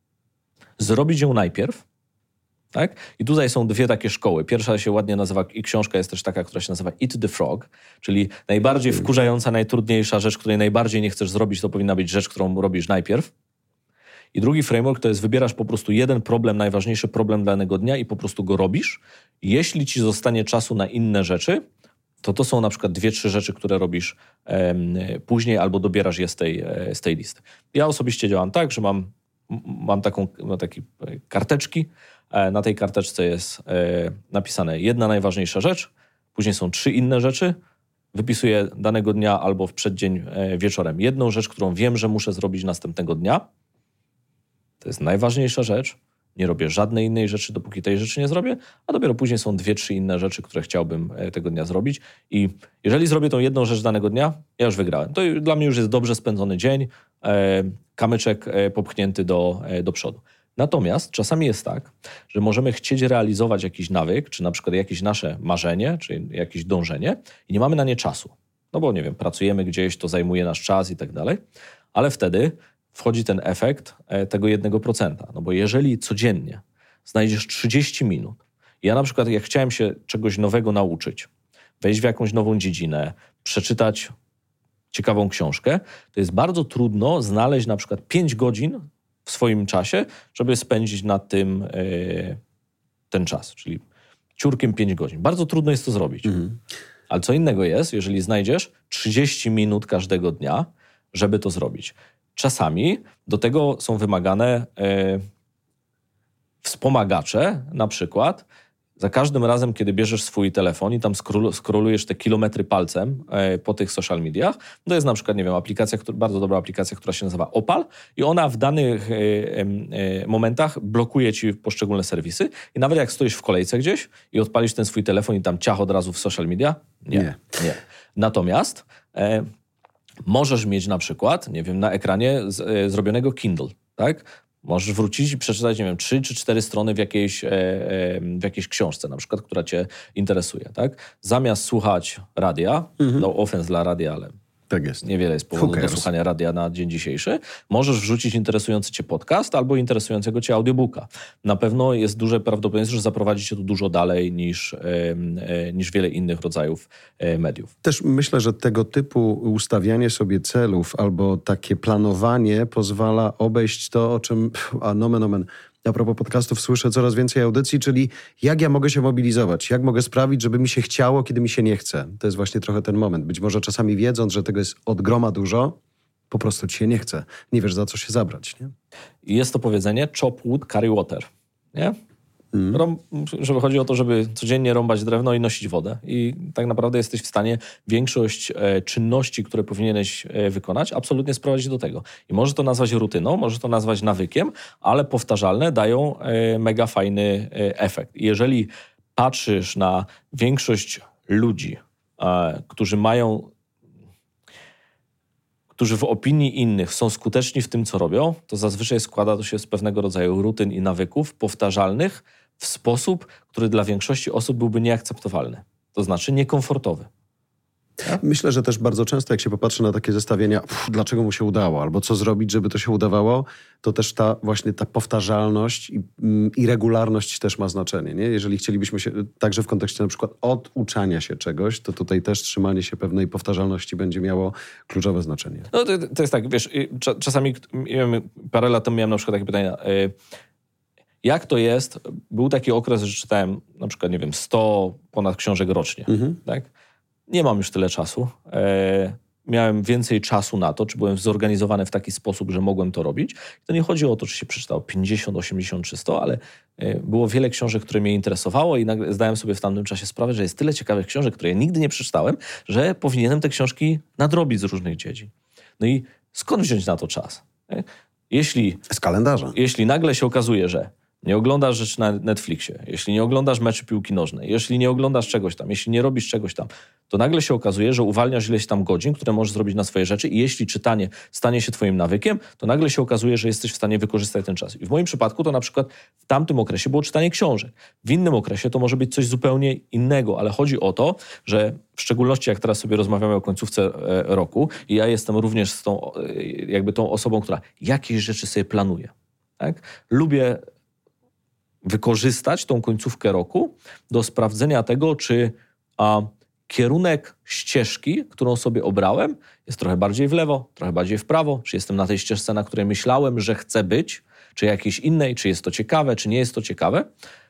zrobić ją najpierw, tak? I tutaj są dwie takie szkoły. Pierwsza się ładnie nazywa, i książka jest też taka, która się nazywa Eat the Frog, czyli najbardziej wkurzająca, najtrudniejsza rzecz, której najbardziej nie chcesz zrobić, to powinna być rzecz, którą robisz najpierw. I drugi framework to jest wybierasz po prostu jeden problem, najważniejszy problem danego dnia i po prostu go robisz. Jeśli ci zostanie czasu na inne rzeczy, to to są na przykład dwie, trzy rzeczy, które robisz em, później albo dobierasz je z tej, z tej listy. Ja osobiście działam tak, że mam, mam taką, mam takie karteczki. Na tej karteczce jest e, napisane jedna najważniejsza rzecz, później są trzy inne rzeczy. Wypisuję danego dnia albo w przeddzień e, wieczorem jedną rzecz, którą wiem, że muszę zrobić następnego dnia. To jest najważniejsza rzecz. Nie robię żadnej innej rzeczy, dopóki tej rzeczy nie zrobię, a dopiero później są dwie, trzy inne rzeczy, które chciałbym e, tego dnia zrobić. I jeżeli zrobię tą jedną rzecz danego dnia, ja już wygrałem. To dla mnie już jest dobrze spędzony dzień, e, kamyczek e, popchnięty do, e, do przodu. Natomiast czasami jest tak, że możemy chcieć realizować jakiś nawyk, czy na przykład jakieś nasze marzenie, czy jakieś dążenie i nie mamy na nie czasu. No bo nie wiem, pracujemy gdzieś, to zajmuje nasz czas i tak dalej, ale wtedy wchodzi ten efekt tego jednego procenta. No bo jeżeli codziennie znajdziesz trzydzieści minut, ja na przykład jak chciałem się czegoś nowego nauczyć, wejść w jakąś nową dziedzinę, przeczytać ciekawą książkę, to jest bardzo trudno znaleźć na przykład pięć godzin w swoim czasie, żeby spędzić na tym yy, ten czas, czyli ciurkiem pięć godzin. Bardzo trudno jest to zrobić. Mhm. Ale co innego jest, jeżeli znajdziesz trzydzieści minut każdego dnia, żeby to zrobić. Czasami do tego są wymagane yy, wspomagacze, na przykład za każdym razem, kiedy bierzesz swój telefon i tam scroll, scrollujesz te kilometry palcem e, po tych social mediach, to jest na przykład, nie wiem, aplikacja, która, bardzo dobra aplikacja, która się nazywa Opal i ona w danych e, e, momentach blokuje ci poszczególne serwisy i nawet jak stoisz w kolejce gdzieś i odpalisz ten swój telefon i tam ciach od razu w social media, nie, nie. nie. Natomiast e, możesz mieć na przykład, nie wiem, na ekranie z, e, zrobionego Kindle, tak? Możesz wrócić i przeczytać, nie wiem, trzy czy cztery strony w jakiejś, e, e, w jakiejś książce, na przykład, która cię interesuje, tak? Zamiast słuchać radia, mhm. no offense dla radia, ale tak jest. Niewiele jest powodu do słuchania radia na dzień dzisiejszy. Możesz wrzucić interesujący cię podcast albo interesującego cię audiobooka. Na pewno jest duże prawdopodobieństwo, że zaprowadzi cię tu dużo dalej niż, e, e, niż wiele innych rodzajów e, mediów. Też myślę, że tego typu ustawianie sobie celów albo takie planowanie pozwala obejść to, o czym, a nomen omen, a propos podcastów słyszę coraz więcej audycji, czyli jak ja mogę się mobilizować, jak mogę sprawić, żeby mi się chciało, kiedy mi się nie chce. To jest właśnie trochę ten moment. Być może czasami wiedząc, że tego jest od groma dużo, po prostu ci się nie chce. Nie wiesz, za co się zabrać. Nie? Jest to powiedzenie chop wood, carry water. Nie? Mm. Rąb, żeby chodzi o to, żeby codziennie rąbać drewno i nosić wodę. I tak naprawdę jesteś w stanie większość e, czynności, które powinieneś e, wykonać, absolutnie sprowadzić do tego. I może to nazwać rutyną, może to nazwać nawykiem, ale powtarzalne dają e, mega fajny e, efekt. Jeżeli patrzysz na większość ludzi, e, którzy mają którzy w opinii innych są skuteczni w tym, co robią, to zazwyczaj składa to się z pewnego rodzaju rutyn i nawyków powtarzalnych w sposób, który dla większości osób byłby nieakceptowalny. To znaczy niekomfortowy. Myślę, że też bardzo często, jak się popatrzy na takie zestawienia, pff, dlaczego mu się udało, albo co zrobić, żeby to się udawało, to też ta właśnie ta powtarzalność i, i regularność też ma znaczenie. Nie? Jeżeli chcielibyśmy się, także w kontekście na przykład oduczania się czegoś, to tutaj też trzymanie się pewnej powtarzalności będzie miało kluczowe znaczenie. No to, to jest tak, wiesz, czasami parę lat temu miałem na przykład takie pytania, jak to jest, był taki okres, że czytałem na przykład, nie wiem, sto ponad książek rocznie, mhm. tak? Nie mam już tyle czasu. E, miałem więcej czasu na to, czy byłem zorganizowany w taki sposób, że mogłem to robić. To nie chodzi o to, czy się przeczytało pięćdziesiąt, osiemdziesiąt czy sto, ale e, było wiele książek, które mnie interesowało i nagle zdałem sobie w tamtym czasie sprawę, że jest tyle ciekawych książek, które ja nigdy nie przeczytałem, że powinienem te książki nadrobić z różnych dziedzin. No i skąd wziąć na to czas? E, jeśli, z kalendarza. Jeśli nagle się okazuje, że nie oglądasz rzeczy na Netflixie, jeśli nie oglądasz meczy piłki nożnej, jeśli nie oglądasz czegoś tam, jeśli nie robisz czegoś tam, to nagle się okazuje, że uwalniasz ileś tam godzin, które możesz zrobić na swoje rzeczy i jeśli czytanie stanie się twoim nawykiem, to nagle się okazuje, że jesteś w stanie wykorzystać ten czas. I w moim przypadku to na przykład w tamtym okresie było czytanie książek. W innym okresie to może być coś zupełnie innego, ale chodzi o to, że w szczególności jak teraz sobie rozmawiamy o końcówce roku i ja jestem również z tą, jakby tą osobą, która jakieś rzeczy sobie planuje. Tak? Lubię wykorzystać tą końcówkę roku do sprawdzenia tego, czy a, kierunek ścieżki, którą sobie obrałem, jest trochę bardziej w lewo, trochę bardziej w prawo, czy jestem na tej ścieżce, na której myślałem, że chcę być, czy jakiejś innej, czy jest to ciekawe, czy nie jest to ciekawe,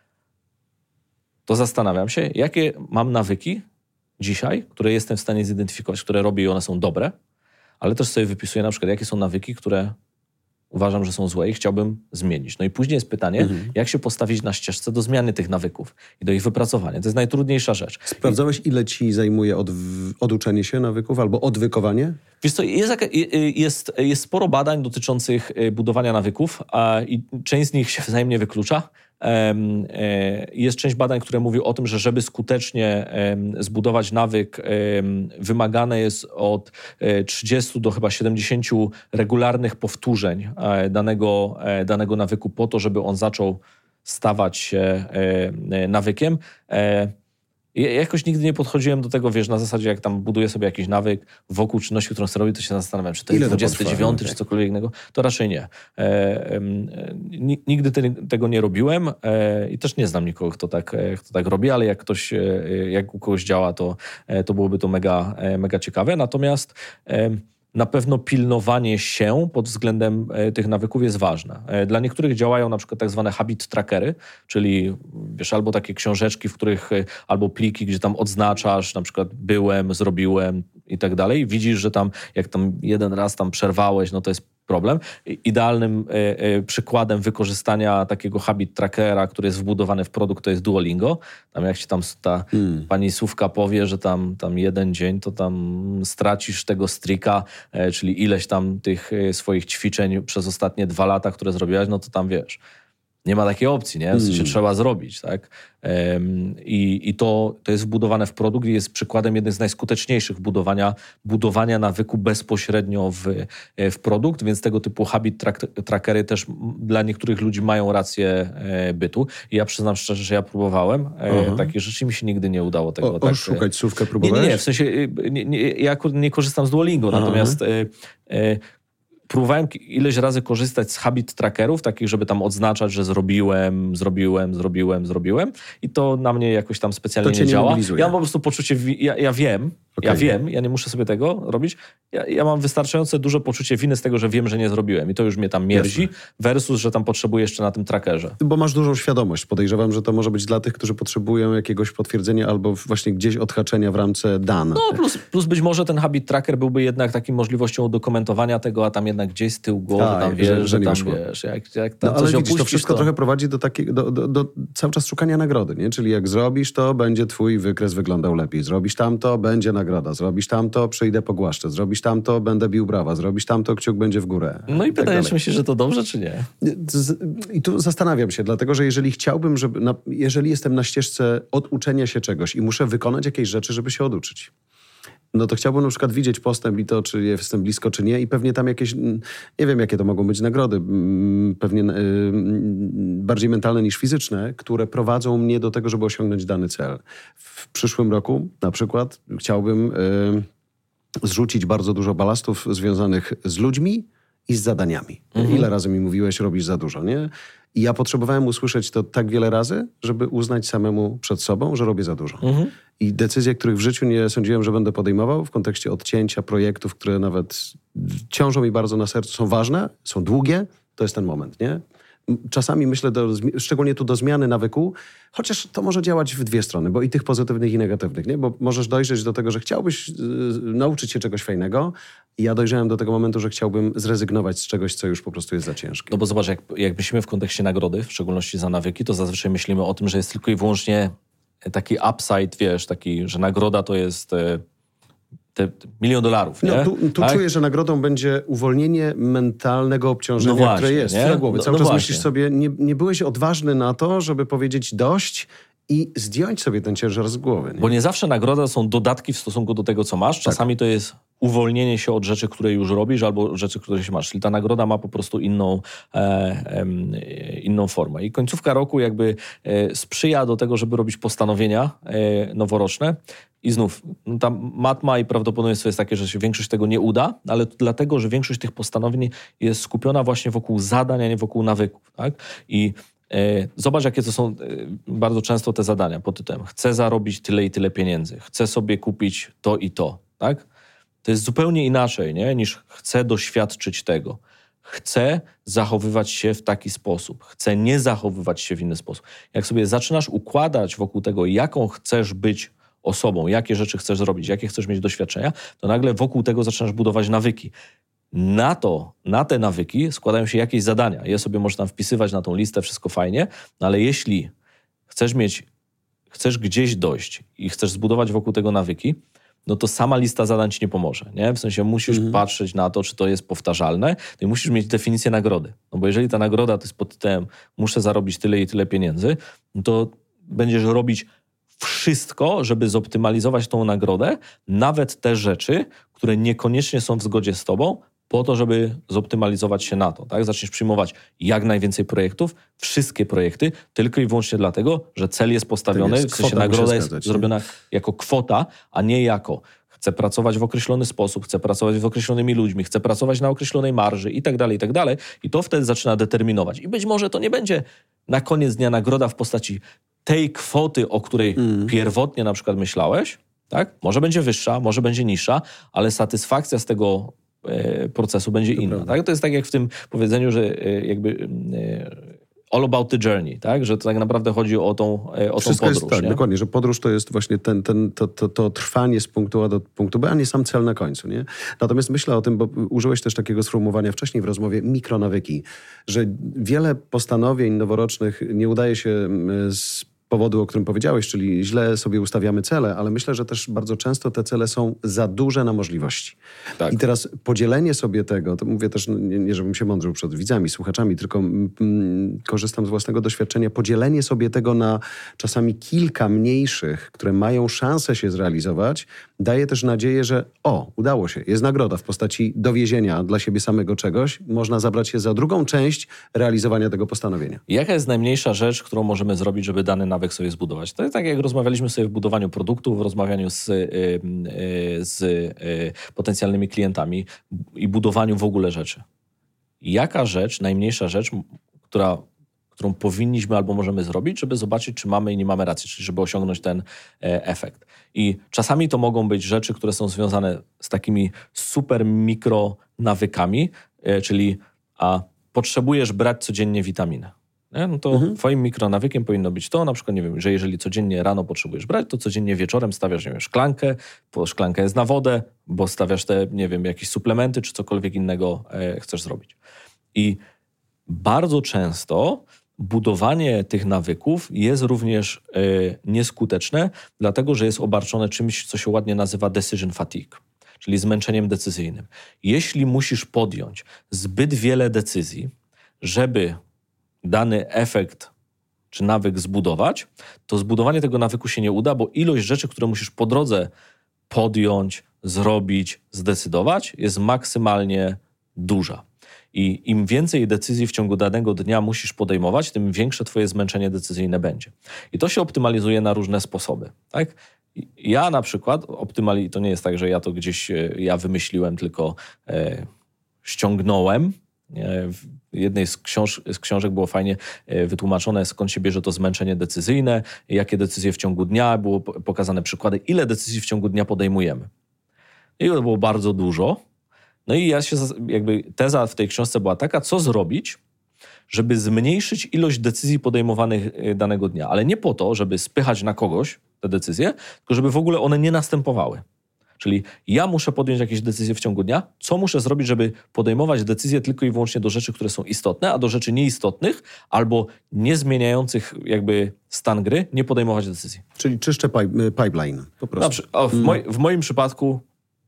to zastanawiam się, jakie mam nawyki dzisiaj, które jestem w stanie zidentyfikować, które robię i one są dobre, ale też sobie wypisuję na przykład, jakie są nawyki, które uważam, że są złe i chciałbym zmienić. No i później jest pytanie, mhm. jak się postawić na ścieżce do zmiany tych nawyków i do ich wypracowania. To jest najtrudniejsza rzecz. Sprawdzałeś, ile ci zajmuje od, oduczenie się nawyków albo odwykowanie? Wiesz co, jest, jest, jest sporo badań dotyczących budowania nawyków a, i część z nich się wzajemnie wyklucza. Jest część badań, które mówią o tym, że żeby skutecznie zbudować nawyk, wymagane jest od trzydziestu do chyba siedemdziesięciu regularnych powtórzeń danego, danego nawyku po to, żeby on zaczął stawać się nawykiem. Ja jakoś nigdy nie podchodziłem do tego, wiesz, na zasadzie jak tam buduję sobie jakiś nawyk wokół czynności, którą chcę robić, to się zastanawiam, czy to Ile jest dwudziesty dziewiąty, to czy cokolwiek innego. To raczej nie. E, e, nigdy te, tego nie robiłem e, i też nie znam nikogo, kto tak, kto tak robi, ale jak ktoś, e, jak u kogoś działa, to, e, to byłoby to mega, e, mega ciekawe. Natomiast e, na pewno pilnowanie się pod względem e, tych nawyków jest ważne. E, dla niektórych działają na przykład tak zwane habit trackery, czyli wiesz, albo takie książeczki, w których, e, albo pliki, gdzie tam odznaczasz, na przykład byłem, zrobiłem i tak dalej. Widzisz, że tam jak tam jeden raz tam przerwałeś, no to jest problem. Idealnym e, e, przykładem wykorzystania takiego habit trackera, który jest wbudowany w produkt, to jest Duolingo. Tam jak ci tam ta hmm. pani Słówka powie, że tam, tam jeden dzień, to tam stracisz tego streaka, e, czyli ileś tam tych e, swoich ćwiczeń przez ostatnie dwa lata, które zrobiłaś, no to tam wiesz, Nie ma takiej opcji, nie? W sensie Mm. trzeba zrobić, tak? Um, I i to, to jest wbudowane w produkt i jest przykładem jednym z najskuteczniejszych budowania, budowania nawyku bezpośrednio w, w produkt, więc tego typu habit track, trackery też dla niektórych ludzi mają rację e, bytu. I ja przyznam szczerze, że ja próbowałem e, takie rzeczy, mi się nigdy nie udało tego. O, tak, oszukać słówkę nie, próbowałeś? nie, nie, w sensie nie, nie, ja akurat nie korzystam z Duolingo, Aha. natomiast e, e, próbowałem ileś razy korzystać z habit trackerów, takich, żeby tam odznaczać, że zrobiłem, zrobiłem, zrobiłem, zrobiłem i to na mnie jakoś tam specjalnie To cię nie nie działa. mobilizuje. Ja mam po prostu poczucie, wi- ja, ja wiem, Okay. ja wiem, ja nie muszę sobie tego robić. Ja, ja mam wystarczające duże poczucie winy z tego, że wiem, że nie zrobiłem i to już mnie tam mierzi, Jasne. versus, że tam potrzebuję jeszcze na tym trackerze. Bo masz dużą świadomość. Podejrzewam, że to może być dla tych, którzy potrzebują jakiegoś potwierdzenia albo właśnie gdzieś odhaczenia w ramce dane. No plus, plus być może ten habit tracker byłby jednak taką możliwością udokumentowania tego, a tam jednak gdzieś z tyłu głowy, Tak, tam wiesz, że- że, że nie tam wyszło. wiesz, jak, jak tam No, ale coś widzisz, to opuścisz, wszystko trochę prowadzi do, takiego, do, do, do cały czas szukania nagrody, nie? Czyli jak zrobisz to, będzie twój wykres wyglądał lepiej. Zrobisz tamto, będzie nagroda. Zrobisz tamto, przyjdę pogłaszczę. Zrobisz tamto, będę bił brawa. Zrobisz tamto, kciuk będzie w górę. No i tak pytanie, dalej. czy myślisz, że to dobrze, czy nie? Z- I tu zastanawiam się, dlatego że jeżeli chciałbym, żeby, na, jeżeli jestem na ścieżce oduczenia się czegoś i muszę wykonać jakieś rzeczy, żeby się oduczyć, no to chciałbym na przykład widzieć postęp i to, czy jestem blisko, czy nie i pewnie tam jakieś, mm, nie wiem jakie to mogą być nagrody, mm, pewnie y, bardziej mentalne niż fizyczne, które prowadzą mnie do tego, żeby osiągnąć dany cel. W przyszłym roku na przykład chciałbym y, zrzucić bardzo dużo balastów związanych z ludźmi i z zadaniami. Mhm. Ile razy mi mówiłeś, robisz za dużo, nie? I ja potrzebowałem usłyszeć to tak wiele razy, żeby uznać samemu przed sobą, że robię za dużo. Mhm. I decyzje, których w życiu nie sądziłem, że będę podejmował w kontekście odcięcia projektów, które nawet ciążą mi bardzo na sercu, są ważne, są długie, to jest ten moment, nie? Czasami myślę, do, szczególnie tu do zmiany nawyku, chociaż to może działać w dwie strony, bo i tych pozytywnych i negatywnych, nie? Bo możesz dojrzeć do tego, że chciałbyś yy, nauczyć się czegoś fajnego i ja dojrzałem do tego momentu, że chciałbym zrezygnować z czegoś, co już po prostu jest za ciężkie. No bo zobacz, jak, jak myślimy w kontekście nagrody, w szczególności za nawyki, to zazwyczaj myślimy o tym, że jest tylko i wyłącznie taki upside, wiesz, taki, że nagroda to jest e, te, te milion dolarów, nie? No, tu tu tak? czuję, że nagrodą będzie uwolnienie mentalnego obciążenia, No właśnie, które jest nie? na głowie. No- Cały no czas właśnie. myślisz sobie, nie, nie byłeś odważny na to, żeby powiedzieć dość i zdjąć sobie ten ciężar z głowy. Nie? Bo nie zawsze nagroda są dodatki w stosunku do tego, co masz. Czasami to jest uwolnienie się od rzeczy, które już robisz, albo rzeczy, które się masz. Czyli ta nagroda ma po prostu inną, e, e, inną formę. I końcówka roku jakby e, sprzyja do tego, żeby robić postanowienia e, noworoczne. I znów, no, ta matma i prawdopodobieństwo jest takie, że się większość tego nie uda, ale to dlatego, że większość tych postanowień jest skupiona właśnie wokół zadań, a nie wokół nawyków. Tak? I E, Zobacz, jakie to są e, bardzo często te zadania pod tytułem chcę zarobić tyle i tyle pieniędzy, chcę sobie kupić to i to, tak? To jest zupełnie inaczej, nie? Niż chcę doświadczyć tego. Chcę zachowywać się w taki sposób, chcę nie zachowywać się w inny sposób. Jak sobie zaczynasz układać wokół tego, jaką chcesz być osobą, jakie rzeczy chcesz zrobić, jakie chcesz mieć doświadczenia, to nagle wokół tego zaczynasz budować nawyki. Na to, na te nawyki składają się jakieś zadania. Je sobie można wpisywać na tą listę, wszystko fajnie, no ale jeśli chcesz mieć, chcesz gdzieś dojść i chcesz zbudować wokół tego nawyki, no to sama lista zadań ci nie pomoże, nie? W sensie musisz Mhm. patrzeć na to, czy to jest powtarzalne, no i musisz mieć definicję nagrody. No bo jeżeli ta nagroda to jest pod tytułem muszę zarobić tyle i tyle pieniędzy, no to będziesz robić wszystko, żeby zoptymalizować tą nagrodę, nawet te rzeczy, które niekoniecznie są w zgodzie z tobą, po to, żeby zoptymalizować się na to. Tak? Zaczniesz przyjmować jak najwięcej projektów, wszystkie projekty, tylko i wyłącznie dlatego, że cel jest postawiony, jest w sensie kwota, musi nagroda jest zgadzać, nie? zrobiona jako kwota, a nie jako chcę pracować w określony sposób, chcę pracować z określonymi ludźmi, chcę pracować na określonej marży i tak dalej, i tak dalej. I to wtedy zaczyna determinować. I być może to nie będzie na koniec dnia nagroda w postaci tej kwoty, o której Mm. pierwotnie na przykład myślałeś, tak? Może będzie wyższa, może będzie niższa, ale satysfakcja z tego e, procesu będzie inna. prawda. Tak? To jest tak jak w tym powiedzeniu, że e, jakby e, all about the journey, tak? Że to tak naprawdę chodzi o tą, e, o tą Wszystko podróż. jest tak, nie? dokładnie, że podróż to jest właśnie ten, ten, to, to, to trwanie z punktu A do punktu B, a nie sam cel na końcu. Nie? Natomiast myślę o tym, bo użyłeś też takiego sformułowania wcześniej w rozmowie, mikronawyki, że wiele postanowień noworocznych nie udaje się mm, powodu, o którym powiedziałeś, czyli źle sobie ustawiamy cele, ale myślę, że też bardzo często te cele są za duże na możliwości. Tak. I teraz podzielenie sobie tego, to mówię też, nie, nie żebym się mądrzył przed widzami, słuchaczami, tylko mm, korzystam z własnego doświadczenia, podzielenie sobie tego na czasami kilka mniejszych, które mają szansę się zrealizować, daje też nadzieję, że o, udało się, jest nagroda w postaci dowiezienia dla siebie samego czegoś, można zabrać się za drugą część realizowania tego postanowienia. Jaka jest najmniejsza rzecz, którą możemy zrobić, żeby dany nawyk sobie zbudować? To jest tak, jak rozmawialiśmy sobie w budowaniu produktów, w rozmawianiu z, yy, yy, z yy, potencjalnymi klientami i budowaniu w ogóle rzeczy. Jaka rzecz, najmniejsza rzecz, która, którą powinniśmy albo możemy zrobić, żeby zobaczyć, czy mamy i nie mamy racji, czyli żeby osiągnąć ten e, efekt. I czasami to mogą być rzeczy, które są związane z takimi super mikro nawykami, e, czyli a, potrzebujesz brać codziennie witaminę. Nie? No to mhm. twoim mikronawykiem powinno być to, na przykład, nie wiem, że jeżeli codziennie rano potrzebujesz brać, to codziennie wieczorem stawiasz, nie wiem, szklankę, bo szklanka jest na wodę, bo stawiasz te, nie wiem, jakieś suplementy, czy cokolwiek innego e, chcesz zrobić. I bardzo często budowanie tych nawyków jest również e, nieskuteczne, dlatego że jest obarczone czymś, co się ładnie nazywa decision fatigue, czyli zmęczeniem decyzyjnym. Jeśli musisz podjąć zbyt wiele decyzji, żeby dany efekt czy nawyk zbudować, to zbudowanie tego nawyku się nie uda, bo ilość rzeczy, które musisz po drodze podjąć, zrobić, zdecydować, jest maksymalnie duża. I im więcej decyzji w ciągu danego dnia musisz podejmować, tym większe twoje zmęczenie decyzyjne będzie. I to się optymalizuje na różne sposoby. Tak? Ja na przykład, optymali... to nie jest tak, że ja to gdzieś ja wymyśliłem, tylko e, ściągnąłem. W jednej z, książ z książek było fajnie wytłumaczone, skąd się bierze to zmęczenie decyzyjne, jakie decyzje w ciągu dnia, było pokazane przykłady, ile decyzji w ciągu dnia podejmujemy. I to było bardzo dużo. No i ja się, jakby teza w tej książce była taka, co zrobić, żeby zmniejszyć ilość decyzji podejmowanych danego dnia. Ale nie po to, żeby spychać na kogoś te decyzje, tylko żeby w ogóle one nie następowały. Czyli ja muszę podjąć jakieś decyzje w ciągu dnia. Co muszę zrobić, żeby podejmować decyzje tylko i wyłącznie do rzeczy, które są istotne, a do rzeczy nieistotnych albo niezmieniających jakby stan gry nie podejmować decyzji. Czyli czyszczę pipeline po prostu. Dobrze, o, w, mm. moj, w moim przypadku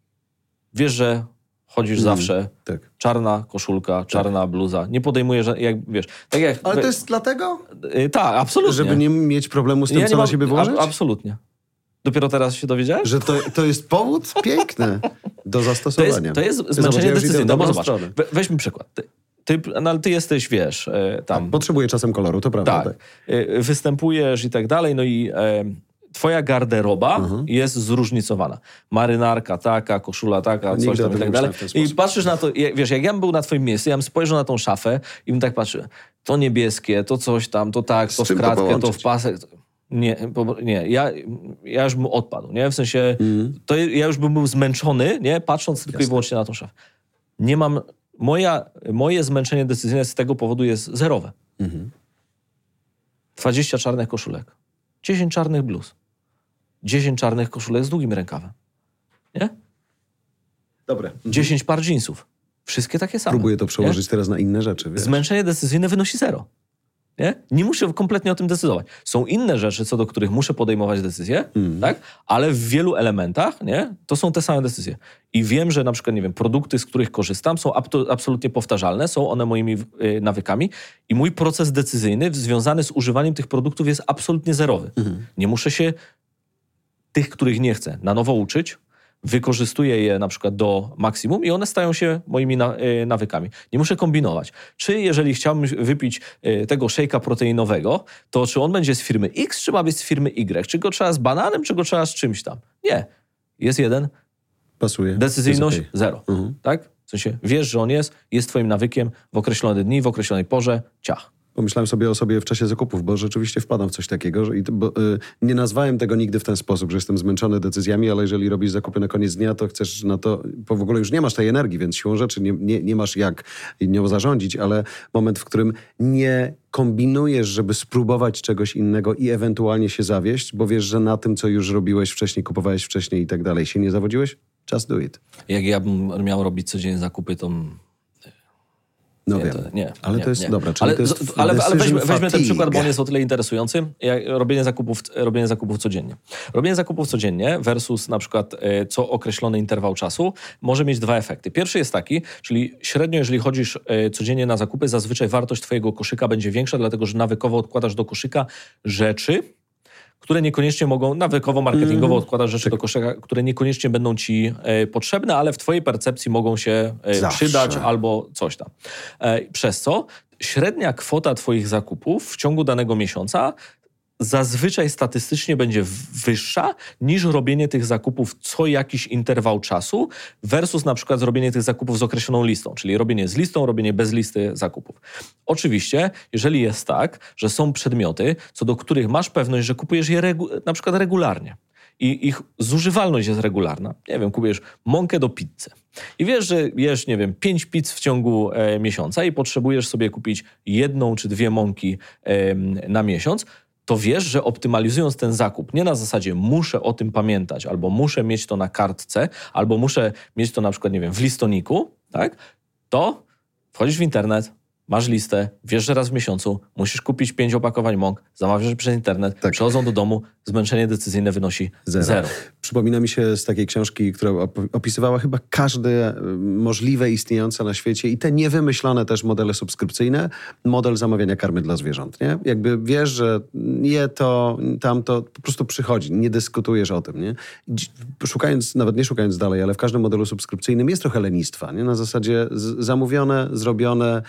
wiesz, że chodzisz mm, zawsze, tak. Czarna koszulka, czarna tak. bluza. Nie podejmujesz, jak wiesz... Tak jak, Ale to jest dlatego? Yy, tak, absolutnie. Żeby nie mieć problemu z tym, ja co mam, na siebie włożyć? A, absolutnie. Dopiero teraz się dowiedziałeś? Że to, to jest powód piękny do zastosowania. To jest, to jest zmęczenie decyzyjne. No bo zobacz, we, weźmy przykład. Ty, ty, no, ale ty jesteś, wiesz, tam... Tak, potrzebuję czasem koloru, to prawda. Tak. tak. Występujesz i tak dalej, no i e, twoja garderoba uh-huh. jest zróżnicowana. Marynarka taka, koszula taka, no, coś tam i tak dalej. I patrzysz na to, wiesz, jak ja bym był na twoim miejscu, ja bym spojrzał na tą szafę i bym tak patrzył, to niebieskie, to coś tam, to tak, to w kratkę, to, to w pasek... Nie, nie. Ja, ja już bym odpadł, nie? W sensie, mm. to ja już bym był zmęczony, nie? Patrząc tylko Jasne. i wyłącznie na tą szafę. Nie mam, moja, moje zmęczenie decyzyjne z tego powodu jest zerowe. Mm-hmm. dwadzieścia czarnych koszulek, dziesięć czarnych bluz, dziesięć czarnych koszulek z długim rękawem, nie? Dobre. dziesięć par dżinsów. Wszystkie takie same. Próbuję to przełożyć nie? teraz na inne rzeczy. Wiesz? Zmęczenie decyzyjne wynosi zero. Nie? nie muszę kompletnie o tym decydować. Są inne rzeczy, co do których muszę podejmować decyzje, mm. tak? Ale w wielu elementach nie? to są te same decyzje. I wiem, że na przykład, nie wiem, produkty, z których korzystam, są ab- absolutnie powtarzalne, są one moimi y, nawykami i mój proces decyzyjny związany z używaniem tych produktów jest absolutnie zerowy. Mm. Nie muszę się tych, których nie chcę, na nowo uczyć, wykorzystuję je na przykład do maksimum i one stają się moimi na, y, nawykami. Nie muszę kombinować. Czy jeżeli chciałbym wypić y, tego szejka proteinowego, to czy on będzie z firmy X, czy ma być z firmy Y? Czy go trzeba z bananem, czy go trzeba z czymś tam? Nie. Jest jeden. Pasuje. Decyzyjność okay. zero. Mhm. Tak? W sensie wiesz, że on jest, jest twoim nawykiem w określone dni, w określonej porze, ciach. Pomyślałem sobie o sobie w czasie zakupów, bo rzeczywiście wpadam w coś takiego. Że, bo, y, nie nazwałem tego nigdy w ten sposób, że jestem zmęczony decyzjami, ale jeżeli robisz zakupy na koniec dnia, to chcesz na to... Bo w ogóle już nie masz tej energii, więc siłą rzeczy nie, nie, nie masz jak nią zarządzić, ale moment, w którym nie kombinujesz, żeby spróbować czegoś innego i ewentualnie się zawieść, bo wiesz, że na tym, co już robiłeś wcześniej, kupowałeś wcześniej i tak dalej, się nie zawodziłeś? Just do it. Jak ja bym miał robić codziennie zakupy, to... No nie, wiem, to, nie, ale nie, to jest, nie. dobra, czyli ale, to jest ale, ale weźmy, weźmy ten fatigue. przykład, bo on jest o tyle interesujący, jak robienie zakupów, robienie zakupów codziennie. Robienie zakupów codziennie versus na przykład e, co określony interwał czasu może mieć dwa efekty. Pierwszy jest taki, czyli średnio, jeżeli chodzisz e, codziennie na zakupy, zazwyczaj wartość twojego koszyka będzie większa, dlatego że nawykowo odkładasz do koszyka rzeczy, które niekoniecznie mogą, nawykowo, marketingowo mm. odkładasz rzeczy do koszyka, które niekoniecznie będą ci e, potrzebne, ale w twojej percepcji mogą się e, przydać albo coś tam. E, przez co średnia kwota twoich zakupów w ciągu danego miesiąca zazwyczaj statystycznie będzie wyższa niż robienie tych zakupów co jakiś interwał czasu versus na przykład zrobienie tych zakupów z określoną listą, czyli robienie z listą, robienie bez listy zakupów. Oczywiście, jeżeli jest tak, że są przedmioty, co do których masz pewność, że kupujesz je regu- na przykład regularnie i ich zużywalność jest regularna. Nie wiem, kupujesz mąkę do pizzy i wiesz, że jesz, nie wiem, pięć pizz w ciągu e, miesiąca i potrzebujesz sobie kupić jedną czy dwie mąki e, na miesiąc, to wiesz, że optymalizując ten zakup, nie na zasadzie muszę o tym pamiętać, albo muszę mieć to na kartce, albo muszę mieć to na przykład, nie wiem, w listoniku, tak? To wchodzisz w internet, masz listę, wiesz, że raz w miesiącu musisz kupić pięć opakowań mąk, zamawiasz przez internet, tak. Przychodzą do domu, zmęczenie decyzyjne wynosi zero. zero. Przypomina mi się z takiej książki, która opisywała chyba każde możliwe istniejące na świecie i te niewymyślone też modele subskrypcyjne, model zamawiania karmy dla zwierząt, nie? Jakby wiesz, że je to, tamto, po prostu przychodzi, nie dyskutujesz o tym, nie? Szukając, nawet nie szukając dalej, ale w każdym modelu subskrypcyjnym jest trochę lenistwa, nie? Na zasadzie z- zamówione, zrobione,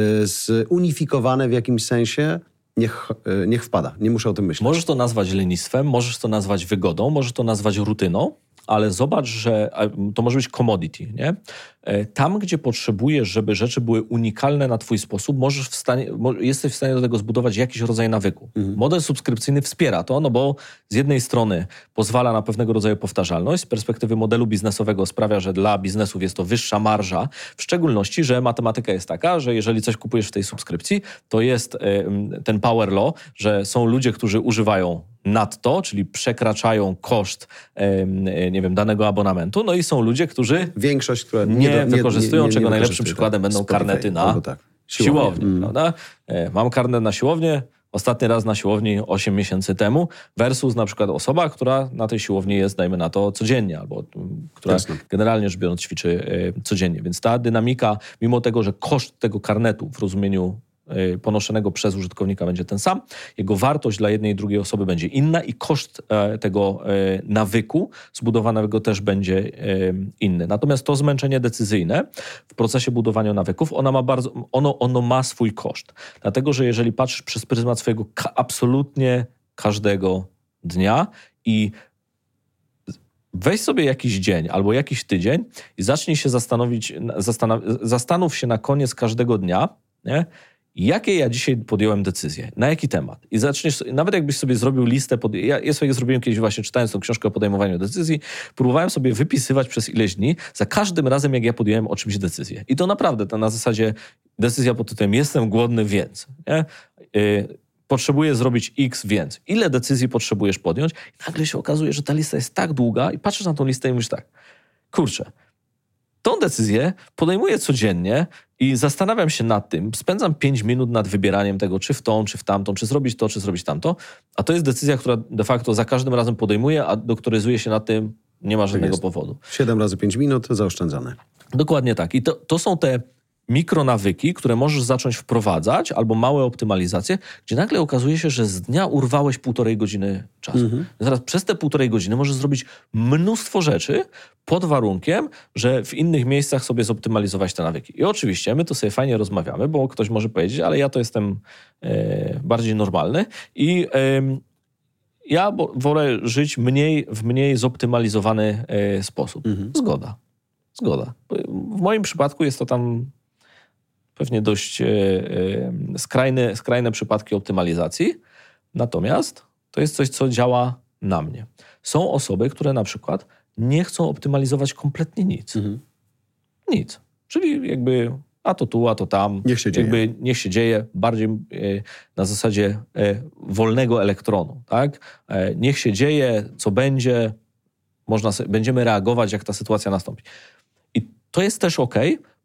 zunifikowane w jakimś sensie, niech, niech wpada. Nie muszę o tym myśleć. Możesz to nazwać lenistwem, możesz to nazwać wygodą, możesz to nazwać rutyną, ale zobacz, że to może być commodity, nie? Tam, gdzie potrzebujesz, żeby rzeczy były unikalne na twój sposób, możesz w stanie, jesteś w stanie do tego zbudować jakiś rodzaj nawyku. Mhm. Model subskrypcyjny wspiera to, no bo z jednej strony pozwala na pewnego rodzaju powtarzalność, z perspektywy modelu biznesowego sprawia, że dla biznesów jest to wyższa marża, w szczególności, że matematyka jest taka, że jeżeli coś kupujesz w tej subskrypcji, to jest ten power law, że są ludzie, którzy używają nadto, czyli przekraczają koszt nie wiem, danego abonamentu, no i są ludzie, którzy większość, która nie, nie wykorzystują, nie, nie, czego nie najlepszym przykładem tak. będą Spotify, karnety na tak. siłownię. siłownię mm. prawda? Mam karnet na siłownię, ostatni raz na siłowni osiem miesięcy temu versus na przykład osoba, która na tej siłowni jest, dajmy na to, codziennie, albo która Jasne. generalnie rzecz biorąc ćwiczy codziennie. Więc ta dynamika, mimo tego, że koszt tego karnetu w rozumieniu ponoszonego przez użytkownika będzie ten sam, jego wartość dla jednej i drugiej osoby będzie inna i koszt tego nawyku zbudowanego też będzie inny. Natomiast to zmęczenie decyzyjne w procesie budowania nawyków, ona ma bardzo, ono, ono ma swój koszt. Dlatego, że jeżeli patrzysz przez pryzmat swojego ka- absolutnie każdego dnia i weź sobie jakiś dzień albo jakiś tydzień i zacznij się zastanowić, zastanów, zastanów się na koniec każdego dnia, nie? Jakie ja dzisiaj podjąłem decyzje? Na jaki temat? I zaczniesz, nawet jakbyś sobie zrobił listę, pod, ja, ja sobie zrobiłem kiedyś właśnie, czytając tą książkę o podejmowaniu decyzji, próbowałem sobie wypisywać przez ileś dni, za każdym razem, jak ja podjąłem o czymś decyzję. I to naprawdę, to na zasadzie decyzja pod tytułem jestem głodny, więc. Nie? Yy, potrzebuję zrobić X, więc. Ile decyzji potrzebujesz podjąć? I nagle się okazuje, że ta lista jest tak długa i patrzysz na tą listę i mówisz tak, kurczę, tą decyzję podejmuję codziennie i zastanawiam się nad tym, spędzam pięć minut nad wybieraniem tego, czy w tą, czy w tamtą, czy zrobić to, czy zrobić tamto, a to jest decyzja, która de facto za każdym razem podejmuję, a doktoryzuje się nad tym, nie ma żadnego tak powodu. siedem razy pięć minut zaoszczędzone. Dokładnie tak. I to, to są te mikronawyki, które możesz zacząć wprowadzać, albo małe optymalizacje, gdzie nagle okazuje się, że z dnia urwałeś półtorej godziny czasu. Mhm. Zaraz przez te półtorej godziny możesz zrobić mnóstwo rzeczy pod warunkiem, że w innych miejscach sobie zoptymalizować te nawyki. I oczywiście my to sobie fajnie rozmawiamy, bo ktoś może powiedzieć, ale ja to jestem e, bardziej normalny i e, ja wolę żyć mniej, w mniej zoptymalizowany e, sposób. Mhm. Zgoda. Zgoda. W moim przypadku jest to tam pewnie dość e, e, skrajne, skrajne przypadki optymalizacji, natomiast to jest coś, co działa na mnie. Są osoby, które na przykład nie chcą optymalizować kompletnie nic. Mhm. Nic. Czyli jakby a to tu, a to tam. Niech się dzieje. Jakby niech się dzieje bardziej e, na zasadzie e, wolnego elektronu. Tak? E, niech się dzieje, co będzie, można sobie, będziemy reagować, jak ta sytuacja nastąpi. I to jest też okej,